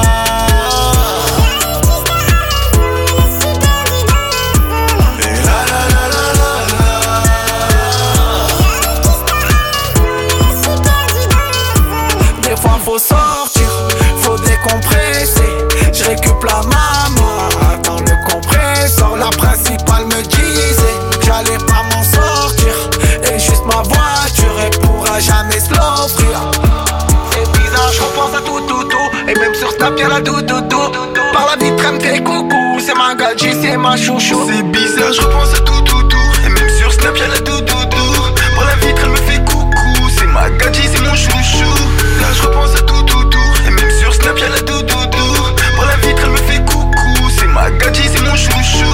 Faut sortir, faut décompresser. Je récup la maman dans le compresseur. La principale me disait que j'allais pas m'en sortir. Et juste ma voiture, elle pourra jamais se l'offrir. C'est bizarre, je repense à tout. Et même sur Snap y'a la doudou. Par la vitre elle me fait coucou. C'est ma gadji, c'est ma chouchou. C'est bizarre, je repense à tout. Et même sur Snap y'a la doudou. Par la vitre elle me fait coucou. C'est ma gadji, c'est mon chouchou. Là je repense à tout. Et même sur Snap y'a la doudou. Par la vitre elle me fait coucou. C'est ma gadji, c'est mon chouchou.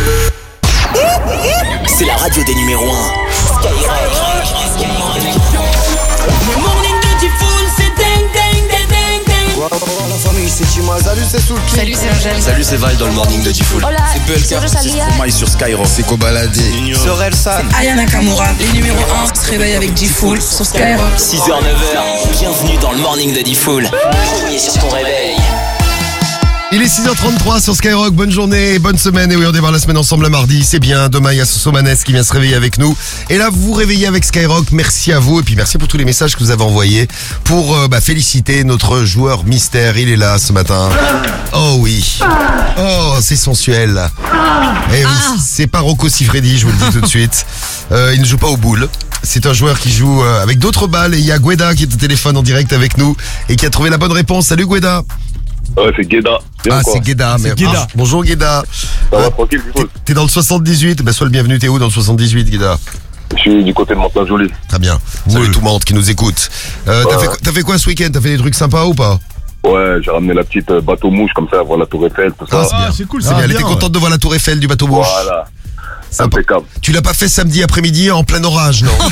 C'est la radio des numéros 1. Skyrock. Le morning de Diffoul, c'est ding. La famille c'est Chima, salut c'est Soulki. Salut c'est Angèle. Salut c'est Val dans le morning de Diffoul. C'est PLK, c'est Stromae sur Skyrock. C'est Kobalade. Sur Elsa. Aya Nakamura, les numéros 1 se réveillent avec Diffoul sur Skyrock. 6h-9h, bienvenue dans le morning de Diffoul. Premier sur ton réveil. Il est 6h33 sur Skyrock, bonne journée, bonne semaine, et oui on démarre la semaine ensemble le mardi, c'est bien, demain il y a Sosomanes qui vient se réveiller avec nous, et là vous vous réveillez avec Skyrock, merci à vous, et puis merci pour tous les messages que vous avez envoyés pour féliciter notre joueur mystère, il est là ce matin. Oh oui, oh c'est sensuel, et oui, c'est pas Rocco Siffredi, je vous le dis tout de suite, il ne joue pas aux boules. C'est un joueur qui joue avec d'autres balles, et il y a Gueda qui est au téléphone en direct avec nous, et qui a trouvé la bonne réponse. Salut Gueda. Ouais, c'est Gueda. C'est Gueda. Bonjour Gueda. Ça va, tranquille, du coup. T'es dans le 78, sois le bienvenu, t'es où dans le 78 Gueda? Je suis du côté de Mantes-la-Jolie. Très bien. Salut tout le monde qui nous écoute. T'as fait quoi ce week-end? T'as fait des trucs sympas ou pas? Ouais, j'ai ramené la petite bateau mouche comme ça, voir la tour Eiffel, tout ça. C'est cool, c'est bien. Elle était contente de voir la tour Eiffel du bateau mouche. Voilà. Impeccable. Tu l'as pas fait samedi après-midi en plein orage, non?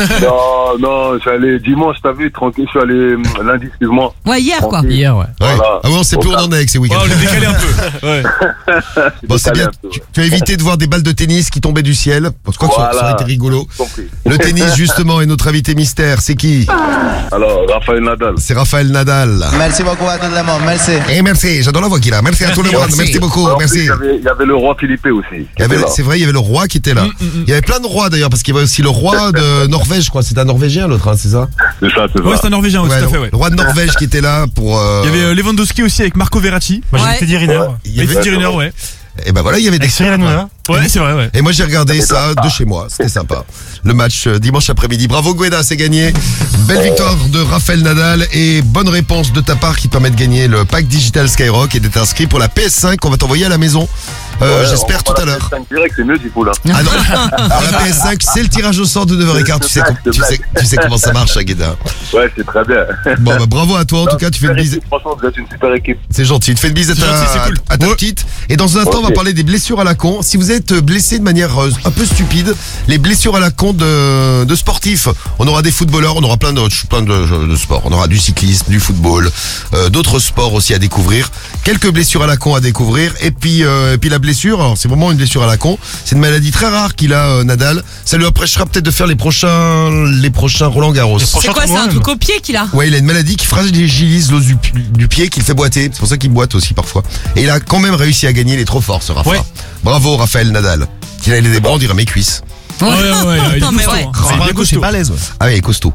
Non, je suis allé dimanche, t'as vu, tranquille, je suis allé lundi, excuse-moi. Ouais, hier tranquille. quoi. Hier, ouais. Voilà. Ah ouais, on sait plus où on en est avec ces week-ends. On est décalé un peu. Ouais. Bon, c'est bien. Tu as évité de voir des balles de tennis qui tombaient du ciel. Je crois que ça aurait été rigolo. Le tennis, justement, et notre invité mystère, c'est qui? Alors, Rafael Nadal. C'est Rafael Nadal. Merci beaucoup à tout le monde, merci. Et merci, j'adore la voix qu'il a. Merci à tout le monde, merci beaucoup, merci. Il y avait le roi Philippe aussi. C'est vrai, il y avait le roi qui était là. Il y avait plein de rois d'ailleurs, parce qu'il y avait aussi le roi de Norvège, je crois. C'est un Norvégien l'autre, hein, c'est ça? C'est ça. Ouais, c'est un Norvégien, tout à fait, ouais. Le roi de Norvège qui était là pour. Il y avait Lewandowski aussi avec Marco Verratti. Moi j'ai Teddy Riner. Il y avait Teddy Riner, ouais. Et ben voilà, il y avait des Cyril Hanouna. Ouais, c'est vrai, ouais. Et moi j'ai regardé ça de chez moi, c'était sympa. Le match dimanche après-midi. Bravo Gueda, c'est gagné. Belle victoire de Rafael Nadal et bonne réponse de ta part qui permet de gagner le pack digital Skyrock et d'être inscrit pour la PS5 qu'on va t'envoyer à la maison. J'espère tout à l'heure. C'est mieux du coup là. Ah non, alors, la PS5 c'est le tirage au sort de 9h15. Tu sais comment ça marche, Gueda. Ouais, c'est très bien. Bon, bah, bravo à toi. En tout cas, tu fais une bise. Franchement, vous êtes une super équipe. C'est gentil. Tu fais une bise à ta petite. Et dans un instant, on va parler des blessures à la con. Si vous êtes blessé de manière un peu stupide, les blessures à la con de sportifs. On aura des footballeurs, on aura plein de sports. On aura du cyclisme, du football, d'autres sports aussi à découvrir. Quelques blessures à la con à découvrir. Et puis la blessure, alors c'est vraiment une blessure à la con. C'est une maladie très rare qu'il a, Nadal. Ça lui empêchera peut-être de faire les prochains Roland Garros. C'est quoi, c'est un truc au pied qu'il a? Ouais, il a une maladie qui fragilise l'os du pied, qui le fait boiter. C'est pour ça qu'il boite aussi parfois. Et il a quand même réussi à gagner, il est trop fort ce Rafa. Ouais. Bravo Rafael Nadal. S'il avait des bras, on dirait mes cuisses. Ouais, non, mais ouais. C'est balèze, ouais. Ah oui, costaud.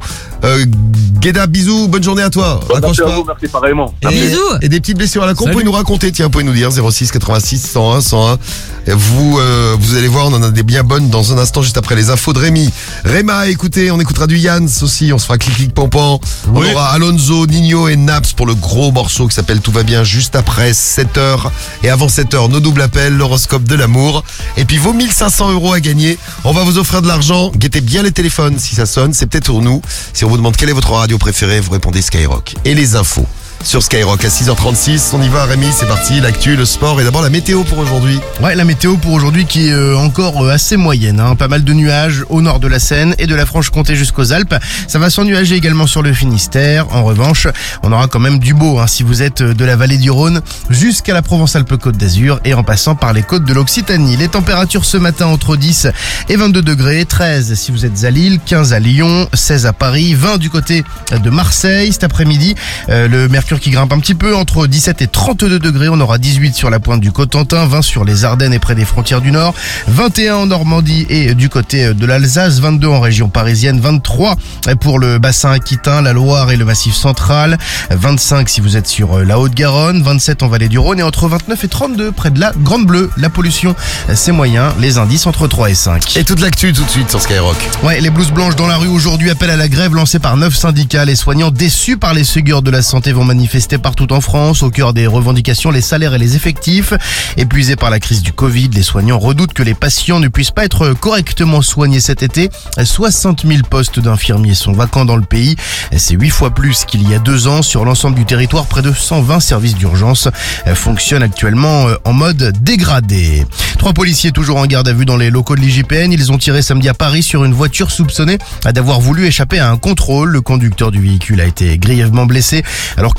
Gueda, bisous, bonne journée à toi. Merci à vous, merci pareillement. Bisous. Et des petites blessures à la con, vous pouvez nous raconter, tiens, vous pouvez nous dire 06 86 101 101. Vous allez voir, on en a des bien bonnes dans un instant, juste après les infos de Rémi. Réma, écoutez, on écoutera du Yanns aussi, on se fera clic pampan. On aura Alonso, Nino et Naps pour le gros morceau qui s'appelle Tout va bien juste après 7h. Et avant 7h, nos doubles appels, l'horoscope de l'amour. Et puis vos 1500 € à gagner. On va vous offrir de l'argent. Guettez bien les téléphones si ça sonne, c'est peut-être pour nous. Si on vous demande quelle est votre radio préférée, vous répondez Skyrock. Et les infos sur Skyrock à 6h36. On y va, Rémi, c'est parti. L'actu, le sport et d'abord la météo pour aujourd'hui. Ouais, la météo pour aujourd'hui qui est encore assez moyenne. Hein. Pas mal de nuages au nord de la Seine et de la Franche-Comté jusqu'aux Alpes. Ça va s'ennuager également sur le Finistère. En revanche, on aura quand même du beau si vous êtes de la vallée du Rhône jusqu'à la Provence-Alpes-Côte d'Azur et en passant par les côtes de l'Occitanie. Les températures ce matin entre 10 et 22 degrés, 13 si vous êtes à Lille, 15 à Lyon, 16 à Paris, 20 du côté de Marseille. Cet après-midi, le mercure qui grimpe un petit peu entre 17 et 32 degrés. On aura 18 sur la pointe du Cotentin, 20 sur les Ardennes et près des frontières du Nord, 21 en Normandie et du côté de l'Alsace, 22 en région parisienne, 23 pour le bassin aquitain, la Loire et le Massif central, 25 si vous êtes sur la Haute-Garonne, 27 en vallée du Rhône et entre 29 et 32 près de la Grande Bleue. La pollution, c'est moyen, les indices entre 3 et 5. Et toute l'actu tout de suite sur Skyrock. Ouais, les blouses blanches dans la rue aujourd'hui, appel à la grève lancé par 9 syndicats. Les soignants déçus par les Ségur de la santé vont manifester partout en France. Au cœur des revendications, les salaires et les effectifs. Épuisés par la crise du Covid, les soignants redoutent que les patients ne puissent pas être correctement soignés cet été. 60 000 postes d'infirmiers sont vacants dans le pays. C'est 8 fois plus qu'il y a 2 ans. Sur l'ensemble du territoire, près de 120 services d'urgence fonctionnent actuellement en mode dégradé. 3 policiers toujours en garde à vue dans les locaux de l'IGPN. Ils ont tiré samedi à Paris sur une voiture soupçonnée d'avoir voulu échapper à un contrôle. Le conducteur du véhicule a été grièvement blessé alors que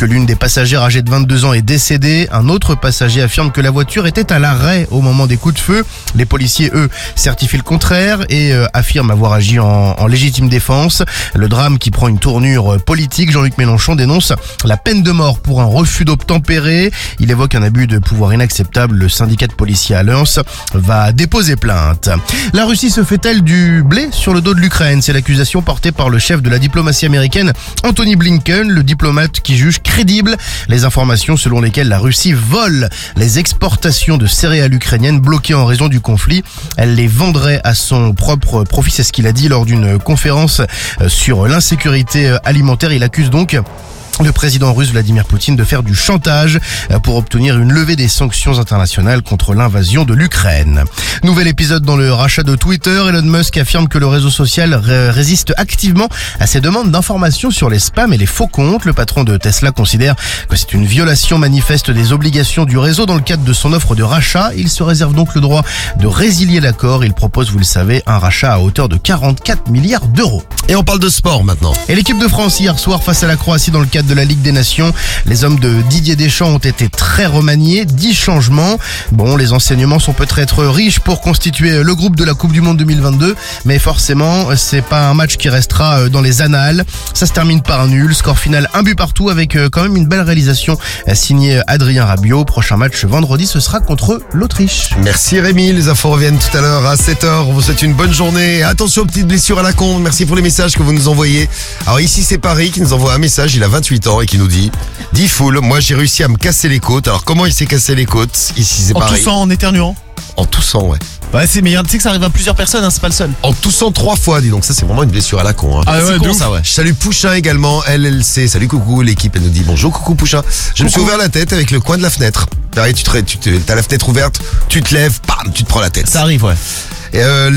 L'une des passagères âgée de 22 ans est décédée. Un autre passager affirme que la voiture était à l'arrêt au moment des coups de feu. Les policiers, eux, certifient le contraire et affirment avoir agi en légitime défense. Le drame qui prend une tournure politique, Jean-Luc Mélenchon dénonce la peine de mort pour un refus d'obtempérer. Il évoque un abus de pouvoir inacceptable. Le syndicat de policiers à Lens va déposer plainte. La Russie se fait-elle du blé sur le dos de l'Ukraine? C'est l'accusation portée par le chef de la diplomatie américaine, Anthony Blinken, le diplomate qui juge crédible les informations selon lesquelles la Russie vole les exportations de céréales ukrainiennes bloquées en raison du conflit. Elle les vendrait à son propre profit, c'est ce qu'il a dit lors d'une conférence sur l'insécurité alimentaire. Il accuse donc le président russe Vladimir Poutine de faire du chantage pour obtenir une levée des sanctions internationales contre l'invasion de l'Ukraine. Nouvel épisode dans le rachat de Twitter. Elon Musk affirme que le réseau social résiste activement à ses demandes d'informations sur les spams et les faux comptes. Le patron de Tesla considère que c'est une violation manifeste des obligations du réseau dans le cadre de son offre de rachat. Il se réserve donc le droit de résilier l'accord. Il propose, vous le savez, un rachat à hauteur de 44 milliards d'euros. Et on parle de sport maintenant. Et l'équipe de France hier soir face à la Croatie dans le cadre de la Ligue des Nations. Les hommes de Didier Deschamps ont été très remaniés, 10 changements. Bon, les enseignements sont peut-être riches pour constituer le groupe de la Coupe du Monde 2022, mais forcément, c'est pas un match qui restera dans les annales. Ça se termine par un nul, score final 1 but partout avec quand même une belle réalisation signée Adrien Rabiot. Prochain match vendredi, ce sera contre l'Autriche. Merci Rémi, les infos reviennent tout à l'heure à 7h. On vous souhaite une bonne journée. Attention aux petites blessures à la con. Merci pour les messages que vous nous envoyez. Alors ici c'est Paris qui nous envoie un message, il a 28 ans et qui nous dit Diffoul, moi j'ai réussi à me casser les côtes. Alors comment il s'est cassé les côtes? Ici c'est Paris. En toussant, en éternuant. En toussant, ouais. Ouais, c'est meilleur. Tu sais que ça arrive à plusieurs personnes, hein, c'est pas le seul. En toussant 3 fois, dis donc, ça c'est vraiment une blessure à la con. Hein. Ah ouais, c'est con ça, ouais. Je salue Pouchin également, LLC. Salut coucou, l'équipe, elle nous dit bonjour coucou Pouchin. Je me suis ouvert la tête avec le coin de la fenêtre. Pareil, t'as la fenêtre ouverte, tu te lèves, bam, tu te prends la tête. Ça arrive, ouais. Et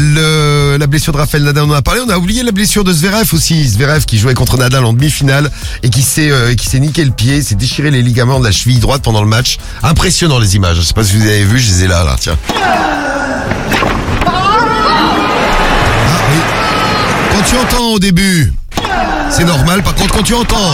la blessure de Rafael Nadal, on en a parlé. On a oublié la blessure de Zverev aussi. Zverev qui jouait contre Nadal en demi-finale et qui s'est niqué le pied, s'est déchiré les ligaments de la cheville droite pendant le match. Impressionnant les images. Je sais pas si vous avez vu, je les ai là, tiens. Quand tu entends au début, c'est normal. Par contre, quand tu entends,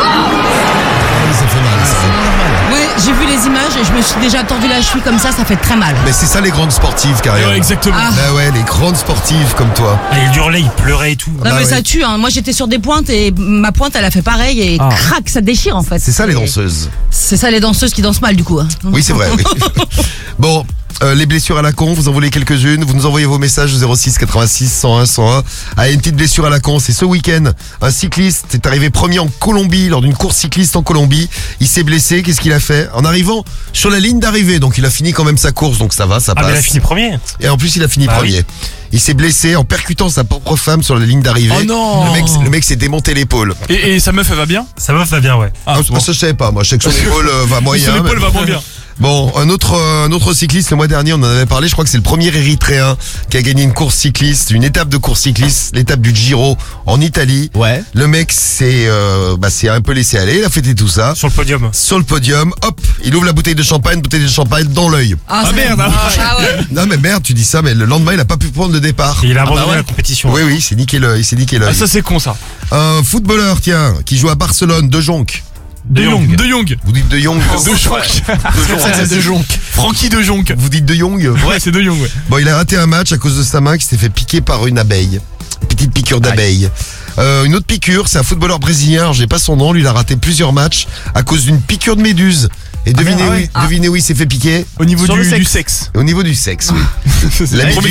ça fait mal. Ouais, j'ai vu les images et je me suis déjà tordu la cheville comme ça fait très mal. Mais c'est ça les grandes sportives, carrément. Ouais, exactement. Bah ouais, les grandes sportives comme toi. Il hurlait, il pleurait et tout. Non mais ça tue, hein. Moi j'étais sur des pointes et ma pointe elle a fait pareil et crac, ça déchire en fait. C'est ça les danseuses. C'est ça les danseuses qui dansent mal du coup. Hein. Oui c'est vrai, oui. Bon, les blessures à la con, vous en voulez quelques-unes. Vous nous envoyez vos messages au 06 86 101 101. Ah, une petite blessure à la con, c'est ce week-end. Un cycliste est arrivé premier en Colombie, lors d'une course cycliste en Colombie. Il s'est blessé, qu'est-ce qu'il a fait? En arrivant sur la ligne d'arrivée, donc il a fini quand même sa course, donc ça va, ça passe. Ah mais il a fini premier. Et en plus il a fini premier. Oui. Il s'est blessé en percutant sa propre femme sur la ligne d'arrivée. Oh non! Le mec s'est démonté l'épaule. Et sa meuf, elle va bien? Sa meuf va bien, ouais. Ah, ça je savais pas, moi je sais que son épaule va moyen. Son épaule va moins bien. Bon, un autre cycliste, le mois dernier, on en avait parlé, je crois que c'est le premier Érythréen qui a gagné une course cycliste, une étape de course cycliste, l'étape du Giro en Italie. Ouais. Le mec s'est un peu laissé aller, il a fêté tout ça. Sur le podium. Sur le podium, hop, il ouvre la bouteille de champagne dans l'œil. Ah merde. Ah ouais. Non mais merde, tu dis ça, mais le lendemain, il a pas pu prendre le départ. Et il a abandonné la compétition. Oui, il s'est niqué l'œil. Ah ça c'est con ça. Un footballeur, tiens, qui joue à Barcelone, De Jong. De Jong. Vous dites De Jong. De Jong. Francky De Jong. Vous dites De Jong. Ouais, c'est De Jong, ouais. Bon, il a raté un match à cause de sa main qui s'est fait piquer par une abeille. Petite piqûre d'abeille. Une autre piqûre, c'est un footballeur brésilien, alors j'ai pas son nom, lui il a raté plusieurs matchs à cause d'une piqûre de méduse. Et devinez où il s'est fait piquer? Au niveau du sexe. Au niveau du sexe, oui.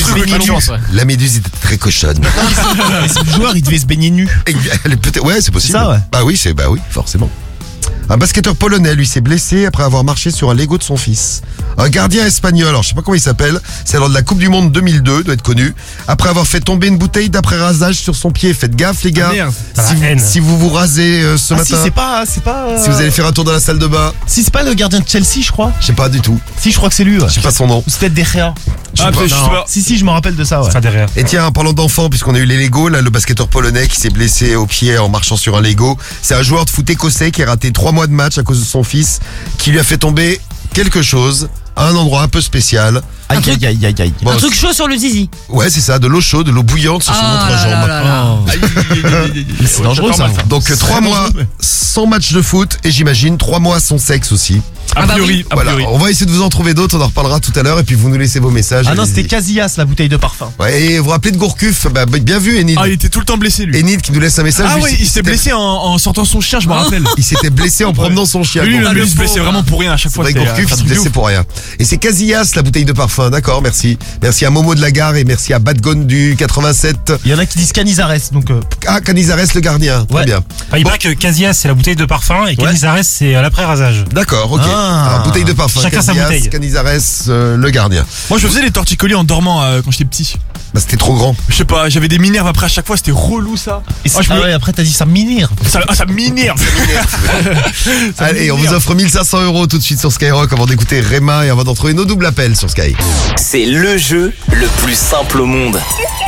La méduse était très cochonne. Ce joueur, il devait se baigner nu. Ouais, c'est possible. Ça, ouais. Bah oui, forcément. Un basketteur polonais, lui, s'est blessé après avoir marché sur un Lego de son fils. Un gardien espagnol, alors je sais pas comment il s'appelle, c'est lors de la Coupe du Monde 2002, doit être connu, après avoir fait tomber une bouteille d'après-rasage sur son pied. Faites gaffe les gars, si vous vous rasez ce matin, c'est pas si vous allez faire un tour dans la salle de bain. Si c'est pas le gardien de Chelsea, je crois. Je sais pas du tout. Si, je crois que c'est lui. Ouais. Je sais pas son nom. C'est peut-être De Gea. Je sais pas. Si, je me rappelle de ça, ouais. Et tiens, en parlant d'enfants, puisqu'on a eu les Lego, là, le basketteur polonais qui s'est blessé au pied en marchant sur un Lego, c'est un joueur de foot écossais qui a raté 3 mois de match à cause de son fils, qui lui a fait tomber quelque chose à un endroit un peu spécial. Aïe, aïe, aïe, aïe, aïe. Bon, Un truc chaud sur le zizi. Ouais, c'est ça, de l'eau chaude, de l'eau bouillante sur son entrejambe. C'est dangereux ça. Donc 3 mois sans match de foot et j'imagine 3 mois sans sexe aussi. A priori, a Voilà, priori. on va essayer de vous en trouver d'autres, on en reparlera tout à l'heure et puis vous nous laissez vos messages. Ah non, allez-y. c'était Casillas, la bouteille de parfum. Ouais, et vous vous rappelez de Gourcuff, bien vu Enid. Ah, il était tout le temps blessé, lui. Enid qui nous laisse un message. Ah lui, ouais, il s'est blessé en sortant son chien, je me rappelle. Il s'était blessé en promenant son chien. Lui, Gourcuff. il se blessait vraiment pour rien à chaque fois. C'est vrai, Gourcuff, il se blessait pour rien. Et c'est Casillas, la bouteille de parfum, d'accord, merci. Merci à Momo de la Gare et merci à Badgone du 87. Il y en a qui disent Canizares, donc. Ah, Canizares le gardien, très bien. Il paraît que Casillas c'est la bouteille de parfum et Canizares c'est l'après-rasage. D'accord, ok. Ah. Alors, bouteille de parfum, Chacun sa Casillas, bouteille. Canizares, le gardien. Moi, je faisais les torticolis en dormant quand j'étais petit. Bah, c'était trop grand. Je sais pas, j'avais des minerves après à chaque fois, c'était relou ça. Et ouais, après t'as dit ça m'énerve. Ça m'énerve. Allez, on vous offre 1500 € tout de suite sur Skyrock avant d'écouter Rema et avant d'en trouver nos doubles appels sur Sky. C'est le jeu le plus simple au monde.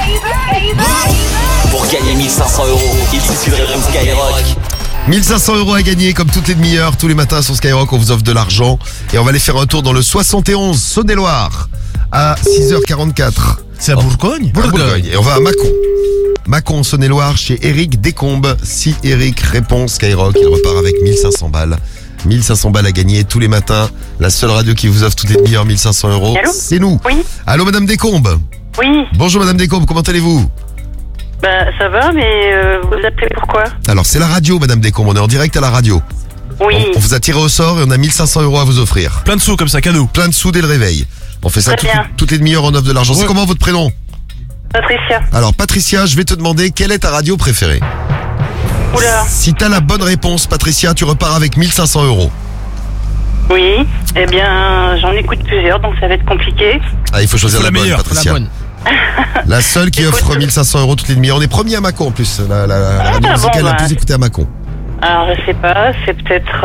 Pour gagner 1500 €, il suffit de répondre Skyrock. 1500 € à gagner comme toutes les demi-heures, tous les matins sur Skyrock, on vous offre de l'argent. Et on va aller faire un tour dans le 71, Saône-et-Loire, à 6h44. C'est à Bourgogne. Bourgogne. Et on va à Mâcon. Mâcon, Saône-et-Loire, chez Eric Descombes. Si Eric répond Skyrock, il repart avec 1500 balles. 1500 balles à gagner tous les matins. La seule radio qui vous offre toutes les demi-heures 1500 €, Allô c'est nous. Oui. Allô, Madame Descombes. Oui, Bonjour, Madame Descombes, comment allez-vous? bah ça va, mais vous appelez pourquoi? Alors, c'est la radio, Madame Descombes, on est en direct à la radio. Oui. On vous a tiré au sort et on a 1500 € à vous offrir. Plein de sous comme ça, cadeau. Plein de sous dès le réveil. On fait ça Très bien. toutes les demi-heures, on offre de l'argent. C'est comment votre prénom? Patricia. Alors, Patricia, je vais te demander quelle est ta radio préférée. Oula. Si t'as la bonne réponse, Patricia, tu repars avec 1500 €. Oui, eh bien j'en écoute plusieurs, donc ça va être compliqué. Ah, il faut choisir la bonne, meilleure, Patricia. la bonne. La seule qui offre 1500 € toutes les demi-heures. On est premier à Mâcon en plus. La radio bon, musicale la bah. plus écoutée à Mâcon. Alors je sais pas, c'est peut-être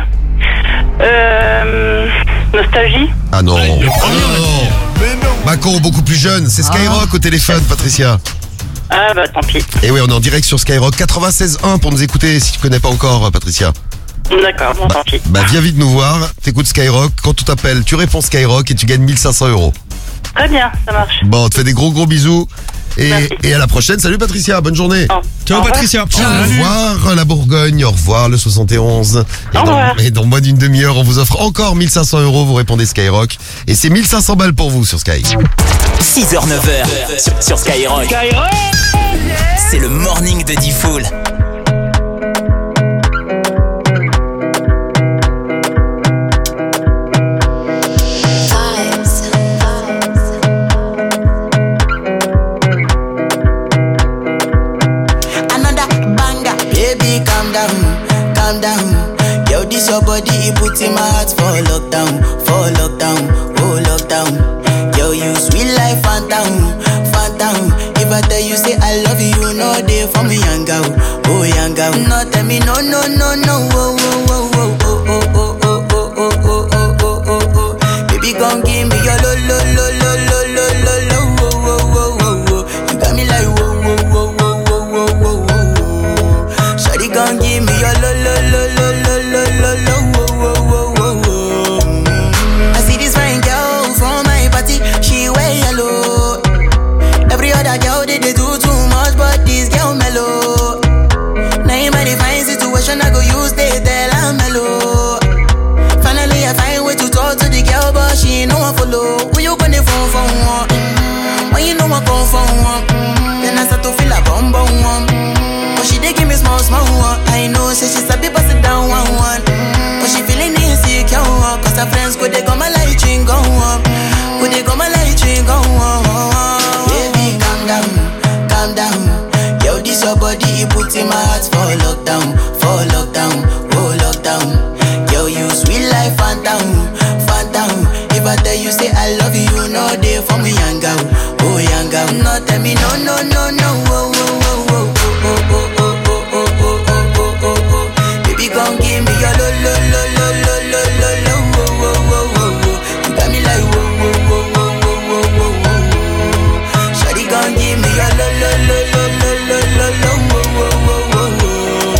Nostalgie. Ah non. Mâcon, beaucoup plus jeune. C'est Skyrock au téléphone, Patricia. Ah bah tant pis. Et oui, on est en direct sur Skyrock 96.1 pour nous écouter si tu connais pas encore, Patricia. D'accord, bon tant pis. Bah viens vite nous voir, t'écoutes Skyrock, quand on t'appelle, tu réponds Skyrock et tu gagnes 1500 €. Très bien, ça marche. Bon, on te fait des gros bisous Merci. et à la prochaine. Salut Patricia, bonne journée. Ciao, Au revoir. Patricia. Au revoir la Bourgogne, au revoir le 71. Au revoir. Et dans moins d'une demi-heure, on vous offre encore 1500 €, vous répondez Skyrock. Et c'est 1500 balles pour vous sur Sky. 6h, 9h sur Skyrock. C'est le morning de D-Fool. Another banger, baby, calm down, calm down. Yo, this your body, it puts in my heart for lockdown, oh lockdown. Yo, you sweet life, phantom, phantom. If I tell you say I love you, no day for me, young girl, oh young girl. No tell me no, no, no, no, oh, oh, oh, oh, oh, oh, oh, oh, oh, oh, oh, oh, oh, oh. Baby, gon' give me your lo, lo, lo, lo, lo, lo, lo, lo, oh, oh, oh, oh, oh. You got me like whoa, whoa, whoa, whoa, whoa, whoa, whoa, whoa. Shawty gon' give me your lo, lo, lo, lo, lo, lo, lo, lo, oh, oh, oh, oh, oh. I see this fine girl from my party, she wear yellow. Every other girl they do too much, but this girl mellow. Now in my fine situation, I go use they tell I'm mellow. Finally I find way to talk to the girl, but she ain't no one follow. Who you gonna phone for one? When you know I come for one, then I start to feel a bum bum one. But she dey give me small small one. I know say she's a bit pass it down one one. But she feeling insecure, cause her friends go they come my light ring go on. Go they come my light ring go on. Baby, calm down, calm down. Yo, this your body, it puts in my heart for lockdown, oh lockdown. Yo, you sweet life, phantom, phantom. If I tell you say I love you, no day for me, young girl, oh young girl. No tell me no, no, no, no, oh, oh, oh, oh, oh, oh, oh, oh, oh, oh, oh, oh, oh, oh. Baby, gon' give me your lo, lo, lo, lo, lo, lo, lo, lo, oh, oh, oh, oh, oh. You got me like whoa, whoa, whoa, whoa, whoa, whoa, whoa, whoa. Shawty gon' give me your lo, lo, lo, lo, lo, lo, lo, lo, oh, oh, oh, oh,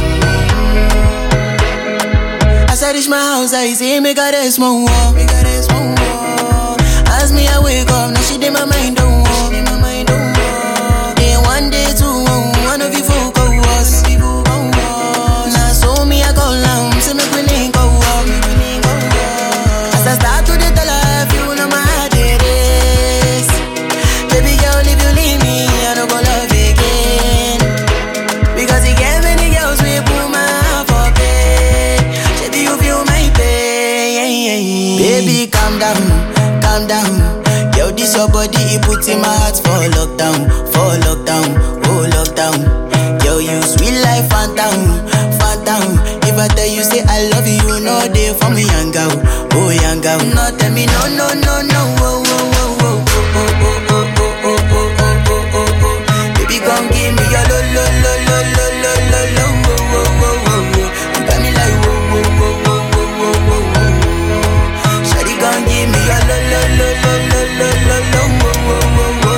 oh. As I reach my house, I see me got a small wall. As me, I wake it in my mind, don't walk. Day one, day two, one of you focus. Now so me I call now, say me we link up. As I start to the life, you know my heart it is. Baby girl, if you leave me, I don't go love again. Because you get many girls we put my heart for bed. Baby, you feel my pain. Baby, calm down, calm down. Yo, this your body, it puts in my heart for lockdown, oh lockdown. Yo, you sweet life, phantom, phantom. If I tell you say I love you, you know they for me, young girl, oh young girl. No, tell me no, no, no, no, oh, oh, oh, oh, oh, oh, oh, oh, oh, oh, oh, oh, oh. Baby, come give me your lo, lo, lo, lo, lo, lo, lo, lo, oh, oh, oh, oh, oh. You got me like oh, oh, oh, oh, oh, oh, oh, oh. Shawty, come give me your lo, lo, lo, lo, lo, lo, lo, lo, oh, oh, oh, oh, oh.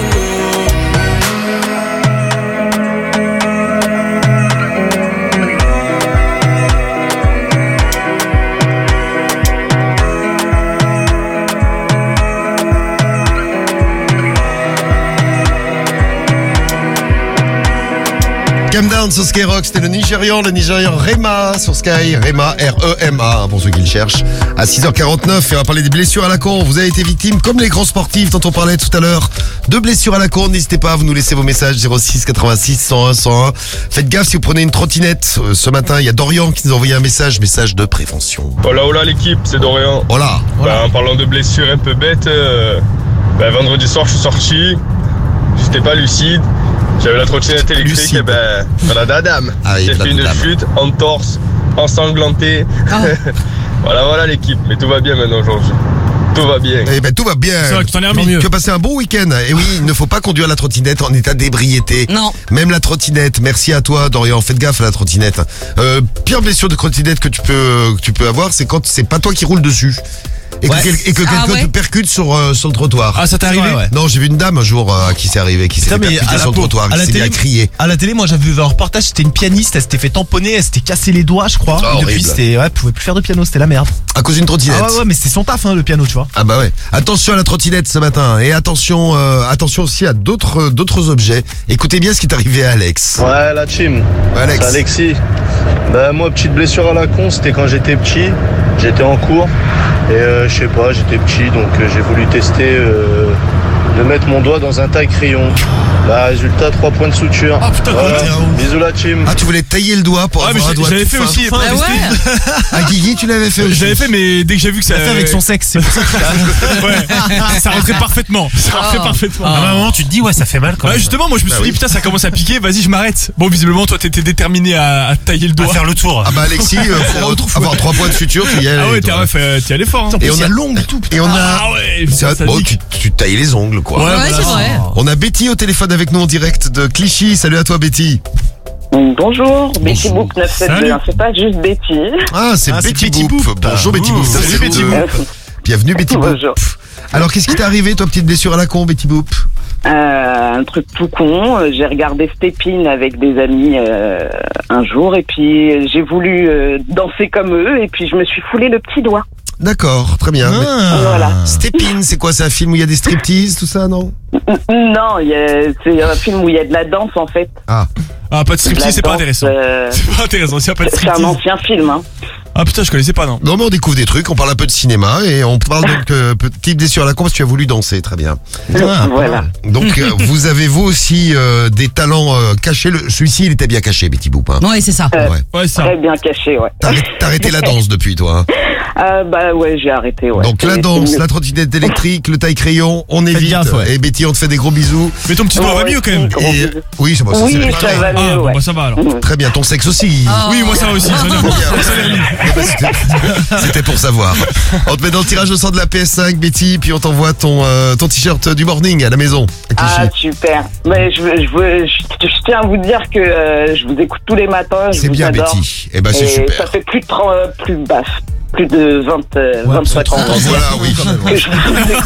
Calm Down sur Skyrock, c'était le Nigérian Rema sur Sky, Rema, R-E-M-A, pour ceux qui le cherchent. À 6h49, et on va parler des blessures à la con. Vous avez été victime, comme les grands sportifs dont on parlait tout à l'heure, de blessures à la con. N'hésitez pas à vous nous laisser vos messages 06 86 101 101. Faites gaffe si vous prenez une trottinette. Ce matin, il y a Dorian qui nous a envoyé un message de prévention. Hola l'équipe, c'est Dorian. Hola. En parlant de blessures un peu bêtes, vendredi soir je suis sorti, j'étais pas lucide. J'avais la trottinette électrique, et voilà d'Adam. J'ai fait une chute, entorse, ensanglanté. Voilà l'équipe, mais tout va bien maintenant aujourd'hui. Tout va bien. Eh ben tout va bien. C'est vrai que tu t'en es remis. Tu as passé un bon week-end. Et oui, il ne faut pas conduire la trottinette en état d'ébriété. Non. Même la trottinette. Merci à toi Dorian. Faites gaffe à la trottinette. Pire blessure de trottinette que tu peux avoir, c'est quand c'est pas toi qui roule dessus. Et que quelqu'un te percute sur le trottoir. Ah, ça t'est arrivé? Non, j'ai vu une dame un jour à qui c'est arrivé, qui s'est fait percuter sur le trottoir, qui s'est mis à crier. À la télé, moi j'avais vu un reportage, c'était une pianiste, elle s'était fait tamponner, elle s'était cassé les doigts, je crois. Oh, et depuis, elle pouvait plus faire de piano, c'était la merde. À cause d'une trottinette. Ah ouais, mais c'était son taf, le piano, tu vois. Ah bah ouais. Attention à la trottinette ce matin. Et attention aussi à d'autres objets. Écoutez bien ce qui est arrivé à Alex. Ouais, la team. Alex. C'est Alexis. Moi, petite blessure à la con, c'était quand j'étais petit. J'étais en cours. Et je sais pas, j'étais petit, donc j'ai voulu tester de mettre mon doigt dans un taille-crayon. Résultat, 3 points de suture. Oh putain, bisous la team. Ah, tu voulais tailler le doigt pour avoir un doigt j'avais fait aussi. Ah, Guigui, tu l'avais fait aussi. J'avais fait, mais dès que j'ai vu que ça fait avec son sexe, c'est pour ça que ouais, ça rentrait parfaitement. À un moment, tu te dis, ouais, ça fait mal quand même. Ouais, justement, moi je me suis dit, putain, ça commence à piquer, vas-y, je m'arrête. Bon, visiblement, toi, t'étais déterminé à tailler le doigt. À faire le tour. Ah bah, Alexis, pour avoir 3 points de suture, tu y allais. Ah ouais, t'y allais fort. Et on a longue et tout. Et on a. Ah ouais, bon, tu tailles les ongles, quoi. Ouais, c'est vrai. On a Betty au téléphone avec nous en direct de Clichy. Salut à toi, Betty. Bonjour, Betty Boop 972. C'est pas juste Betty. Ah, c'est Betty Boop. Bonjour, Betty Boop. Salut, Betty Boop. Bienvenue, Betty Boop. Bonjour. Alors, qu'est-ce qui t'est arrivé, toi, petite blessure à la con, Betty Boop? Un truc tout con. J'ai regardé Stepin avec des amis un jour et puis j'ai voulu danser comme eux et puis je me suis foulé le petit doigt. D'accord, très bien. Voilà. Stepin, c'est quoi? C'est un film où il y a des striptease, tout ça, non? Non, c'est un film où il y a de la danse en fait. Ah, pas de striptease, c'est pas intéressant. C'est pas intéressant, s'il y a pas de striptease. C'est un ancien film, hein. Ah putain, je connaissais pas, non. Non, mais on découvre des trucs, on parle un peu de cinéma et on parle donc petite blessure à la con parce que tu as voulu danser, très bien. Voilà. Donc vous avez vous aussi des talents cachés. Celui-ci, il était bien caché, Betty Boop. Hein. Ouais, c'est ça. Ouais, ça. Très bien caché, ouais. T'as arrêté la danse depuis, toi. Hein. Bah ouais, j'ai arrêté, ouais. Donc la danse, la trottinette électrique, le taille-crayon, on évite. Gaffe, ouais. Et Betty, on te fait des gros bisous. Mais ton petit doigt va mieux quand même. Oui, c'est bon, oui, c'est ça va mieux, bon, ouais. bah, ça va alors. Très bien, ton sexe aussi. Oui, moi ça va aussi. C'était pour savoir. On te met dans le tirage au sort de la PS5, Betty, puis on t'envoie ton t-shirt du morning à la maison. Ah, super. Mais je tiens à vous dire que je vous écoute tous les matins. C'est bien, adore. Betty. Eh ben, c'est super. Ça fait plus de 25 ans. Voilà, oui. Que je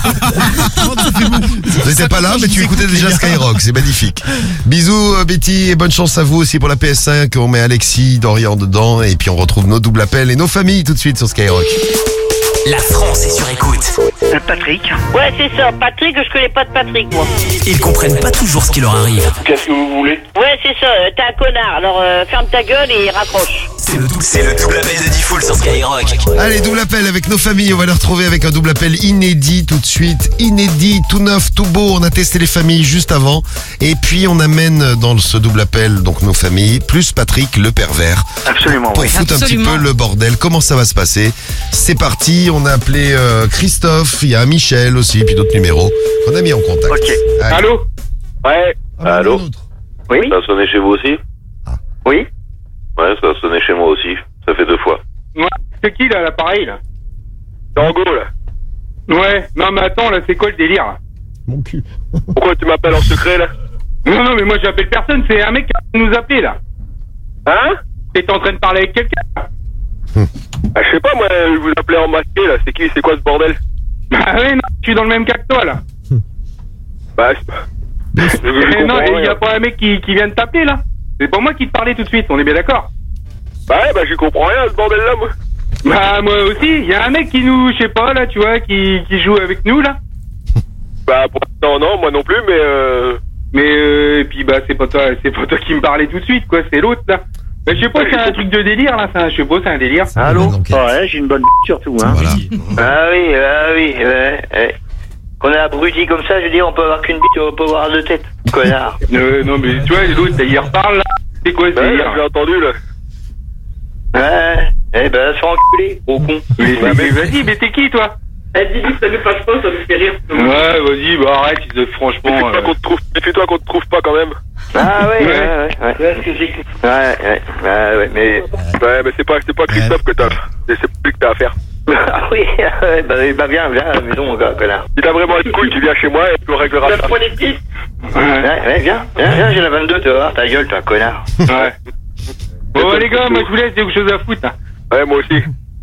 vous n'étiez pas là, mais tu écoutais déjà Skyrock, c'est magnifique. Bisous Betty et bonne chance à vous aussi pour la PS5. On met Alexis, Dorian dedans et puis on retrouve nos doubles appels et nos familles tout de suite sur Skyrock. La France est sur écoute. Patrick. Ouais, c'est ça, Patrick, je connais pas de Patrick, moi. Ils comprennent pas toujours ce qui leur arrive. Qu'est-ce que vous voulez? Ouais, c'est ça, t'es un connard, alors ferme ta gueule et raccroche. C'est le double appel de Diffoul sur Skyrock. Allez, double appel avec nos familles. On va les retrouver avec un double appel inédit tout de suite. Inédit, tout neuf, tout beau. On a testé les familles juste avant. Et puis, on amène dans ce double appel, donc nos familles, plus Patrick, le pervers. Absolument, Pour foutre un petit peu le bordel. Comment ça va se passer? C'est parti. On a appelé Christophe. Il y a Michel aussi, puis d'autres numéros qu'on a mis en contact. Ok. Allez. Allô? Ouais. Allô? Oui. Ça a sonné chez vous aussi? Oui. Ouais, ça a sonné chez moi aussi. Ça fait 2 fois. Ouais, c'est qui là, l'appareil là? Tango là. Ouais, non mais attends, là c'est quoi le délire là? Mon cul. Pourquoi tu m'appelles en secret là? Non mais moi j'appelle personne, c'est un mec qui a nous appeler là. Hein? T'es en train de parler avec quelqu'un là? Ah, je sais pas, moi, je vous appelais en masqué là. C'est qui? C'est quoi ce bordel? Bah ouais, non, je suis dans le même cas que toi là. Bah, c'est pas... Non, il y a pas un mec qui vient de t'appeler là? C'est pas moi qui te parlais tout de suite, on est bien d'accord? Bah ouais, bah j'y comprends rien à ce bordel là, moi. Bah moi aussi, il y a un mec qui nous, je sais pas là, tu vois, qui joue avec nous là. Bah pour l'instant non, moi non plus, mais et puis bah c'est pas toi qui me parlais tout de suite quoi, c'est l'autre là. Bah, je sais pas, c'est un truc de délire là, je sais pas, c'est un délire. Allô? Ouais, j'ai une bonne surtout, hein. Voilà. Ah oui, ouais. Qu'on est abruti comme ça, je veux dire, on peut avoir qu'une bite, on peut avoir 2 têtes, connard. Non mais tu vois, l'autre, il reparle là. C'est quoi ce délire? j'ai entendu là. Ouais, eh ben, se faire enculer, gros con. Mais vas-y, mais t'es qui toi? Dis-lui que ça nous passe pas, ça nous fait rire. Ouais, vas-y, bah arrête, franchement. Méfie-toi qu'on te trouve pas quand même. Ah ouais. Ouais, ce que j'ai. Ouais, mais... Ouais, mais c'est pas Christophe que t'as. C'est plus que t'as à faire. Ah oui, bah viens à la maison, mon gars, connard. Si t'as vraiment une couille, tu viens chez moi et tu régleras ça. Prends les petites. Ouais, viens, j'ai la 22, tu vas voir, ta gueule, toi, connard. Ouais. Bon, les gars, moi je vous laisse, j'ai quelque chose à foutre. Ouais, moi aussi.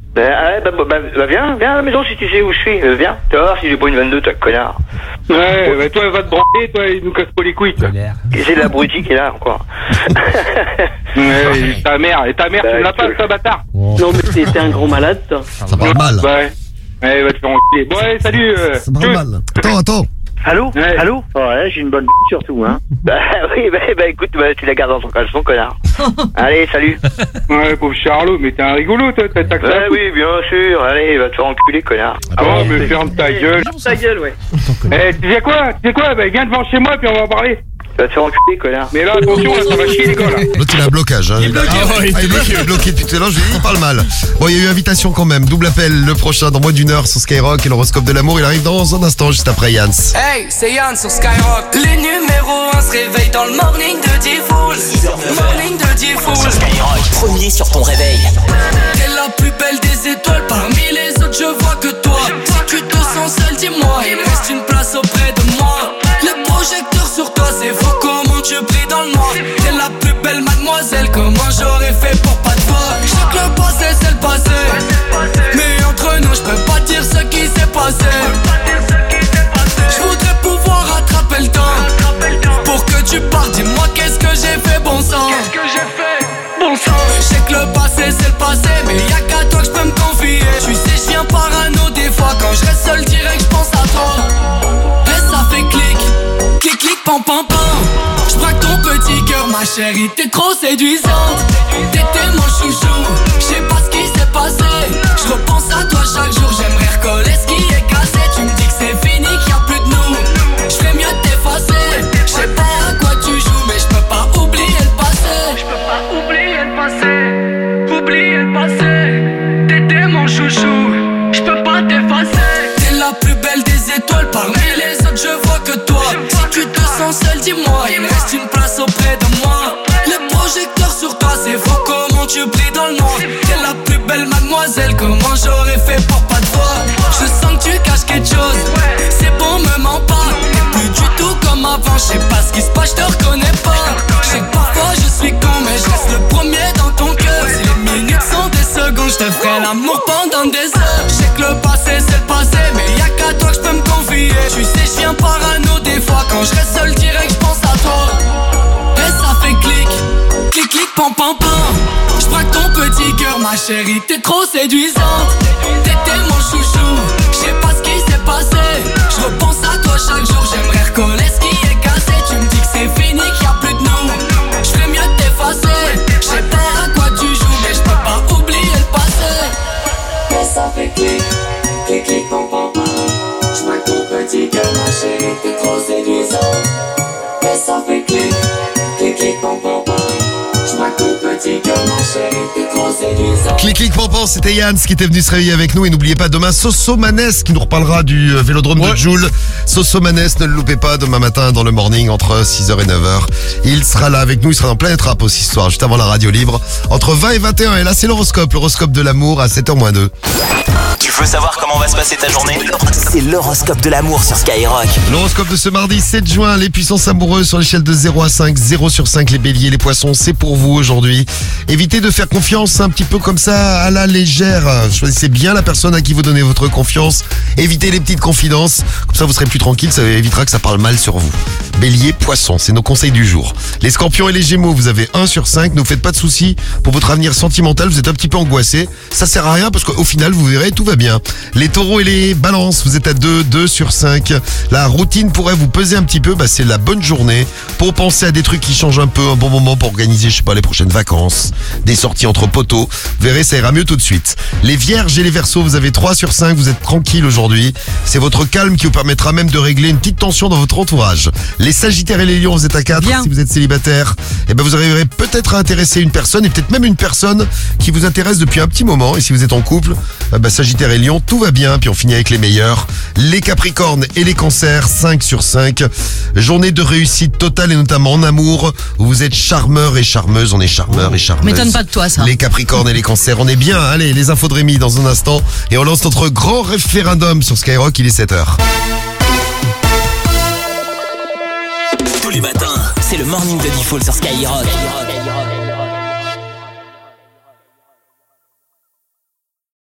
Bah viens à la maison si tu sais où je suis, viens. Tu vas voir si j'ai pas une 22, toi, connard. Ouais, bah toi, va te branler, toi, il nous casse pas les couilles, toi. C'est l'abruti qui est là, encore. Ouais, et ta mère, tu me la passes, ça, bâtard. Non, mais t'es un gros malade, toi. Ça parle mal. Ouais, va te faire enculer. Bon, allez, salut. Ça parle mal. Attends. Allô? Ouais. Allô? Ouais, j'ai une bonne surtout, hein. Bah oui, bah écoute, tu la gardes dans ton caleçon, connard. Allez, salut. Ouais, pauvre Charlot, mais t'es un rigolo, toi, t'as que ça. Ouais, oui, bien sûr. Allez, va te faire enculer, connard. Oh, mais ferme ta gueule. Ferme ta gueule, ouais. Eh, tu sais quoi? Bah viens devant chez moi, puis on va en parler. Va te faire enculer, connard. Mais là, attention, là, ça va chier, les gars, là. L'autre, il a un blocage. Hein. Il est bloqué depuis tout à l'heure. Je lui ai dit, il parle mal. Bon, il y a eu invitation quand même. Double appel le prochain dans moins d'1 heure sur Skyrock. Et l'horoscope de l'amour, il arrive dans un instant, juste après Yann. Hey, c'est Yann sur Skyrock. Les numéros 1 se réveillent dans le morning de Diffoul. Morning de Diffoul. Sur Skyrock, premier sur ton réveil. T'es la plus belle des étoiles. Parmi les autres, je vois que toi. Si tu te sens seul, dis-moi. Il me reste une place auprès de moi. Les projecteurs sur toi, c'est faux. Comment tu brilles dans le noir. T'es la plus belle mademoiselle. Comment j'aurais fait pour pas te voir. Je sais que le passé, c'est le passé. Mais entre nous, je peux pas dire ce qui s'est passé. Je voudrais pouvoir rattraper le temps. Pour que tu partes, dis-moi qu'est-ce que j'ai fait, bon sang. Bon sang. Je sais que le passé, c'est le passé. Mais y'a qu'à toi que je peux me confier. Tu sais, je viens parano des fois. Quand je reste seul, direct, je pense à toi. Et ça fait clic, clic, clic, pam, pam, pam. Je braque ton petit cœur, ma chérie, t'es trop séduisante. T'étais mon chouchou, je sais pas ce qui s'est passé. Je repense à toi chaque jour, j'aimerais recoller ce qui est cassé. Tu me dis que c'est fini, qu'il y a plus de nous. Je ferais mieux de t'effacer. Je sais pas à quoi tu joues, mais je peux pas oublier le passé. Je peux pas oublier le passé. Oublier le passé. T'étais mon chouchou, je peux pas t'effacer. T'es la plus belle des étoiles, parmi les autres je vois que toi. Si tu te sens seul, dis-moi, il me reste une place auprès de moi. Les projecteurs sur toi, c'est faux, comment tu brilles dans le noir. T'es la plus belle mademoiselle, comment j'aurais fait pour pas te voir. Je sens que tu caches quelque chose, c'est bon, me mens pas. T'es plus du tout comme avant, je sais pas ce qui se passe, je te reconnais pas. Je sais que parfois je suis con, mais je reste le premier dans ton cœur. Si les minutes sont des secondes, je te ferai l'amour pendant des heures. Je sais que le passé c'est le passé, mais y'a qu'à toi que je peux me confier. Tu sais, je viens parano des fois, quand je reste seul direct, je pense à toi. Et ça fait clic, clic, clic, pam, pam, pam. Je braque ton petit cœur, ma chérie, t'es trop séduisante. T'étais mon chouchou, je sais pas ce qui s'est passé. t'es trop séduisant. Mais ça fait clic, clic, clic, pom, pom, pom. J'maque ton petit cœur, ma chérie, t'es trop séduisant. Clic clic pampan, c'était Yann qui était venu se réveiller avec nous. Et n'oubliez pas demain Sosomanes qui nous reparlera du vélodrome de Joule. Sosomanes, ne le loupez pas demain matin dans le morning entre 6h et 9h. Il sera là avec nous, il sera dans Planète Rap aussi ce soir, juste avant la radio libre, entre 20 et 21. Et là c'est l'horoscope de l'amour à 7h-2. Tu veux savoir comment va se passer ta journée? C'est l'horoscope de l'amour sur Skyrock. L'horoscope de ce mardi 7 juin, les puissances amoureuses sur l'échelle de 0 à 5, 0 sur 5 les béliers, les poissons, c'est pour vous aujourd'hui. Évitez de faire confiance un petit peu comme ça à la légère. Choisissez bien la personne à qui vous donnez votre confiance. Évitez les petites confidences, comme ça vous serez plus tranquille, ça évitera que ça parle mal sur vous. Bélier, poisson, c'est nos conseils du jour. Les scorpions et les gémeaux, vous avez 1 sur 5, ne vous faites pas de soucis pour votre avenir sentimental, vous êtes un petit peu angoissé. Ça sert à rien parce qu'au final vous verrez tout va bien. Les taureaux et les balances, vous êtes à 2 sur 5. La routine pourrait vous peser un petit peu, c'est la bonne journée pour penser à des trucs qui changent un peu, un bon moment pour organiser, je sais pas, les prochaines vacances, des sorties entre potos. Vous verrez, ça ira mieux tout de suite. Les vierges et les verseaux, vous avez 3 sur 5, vous êtes tranquille aujourd'hui. C'est votre calme qui vous permettra même de régler une petite tension dans votre entourage. Les sagittaires et les lions, vous êtes à 4. Bien. Si vous êtes célibataire, vous arriverez peut-être à intéresser une personne et peut-être même une personne qui vous intéresse depuis un petit moment. Et si vous êtes en couple, sagittaire et lion, tout va bien. Puis on finit avec les meilleurs. Les capricornes et les cancers, 5 sur 5. Journée de réussite totale et notamment en amour. Où vous êtes charmeurs et charmeuses. On est charmeurs et charmeuses. M'étonne pas de toi ça. Les capricornes et les cancers, on est bien. Allez, les infos de Rémi dans un instant. Et on lance notre grand référendum sur Skyrock, il est 7h. Tous les matins, c'est le morning de Diffoul sur Skyrock.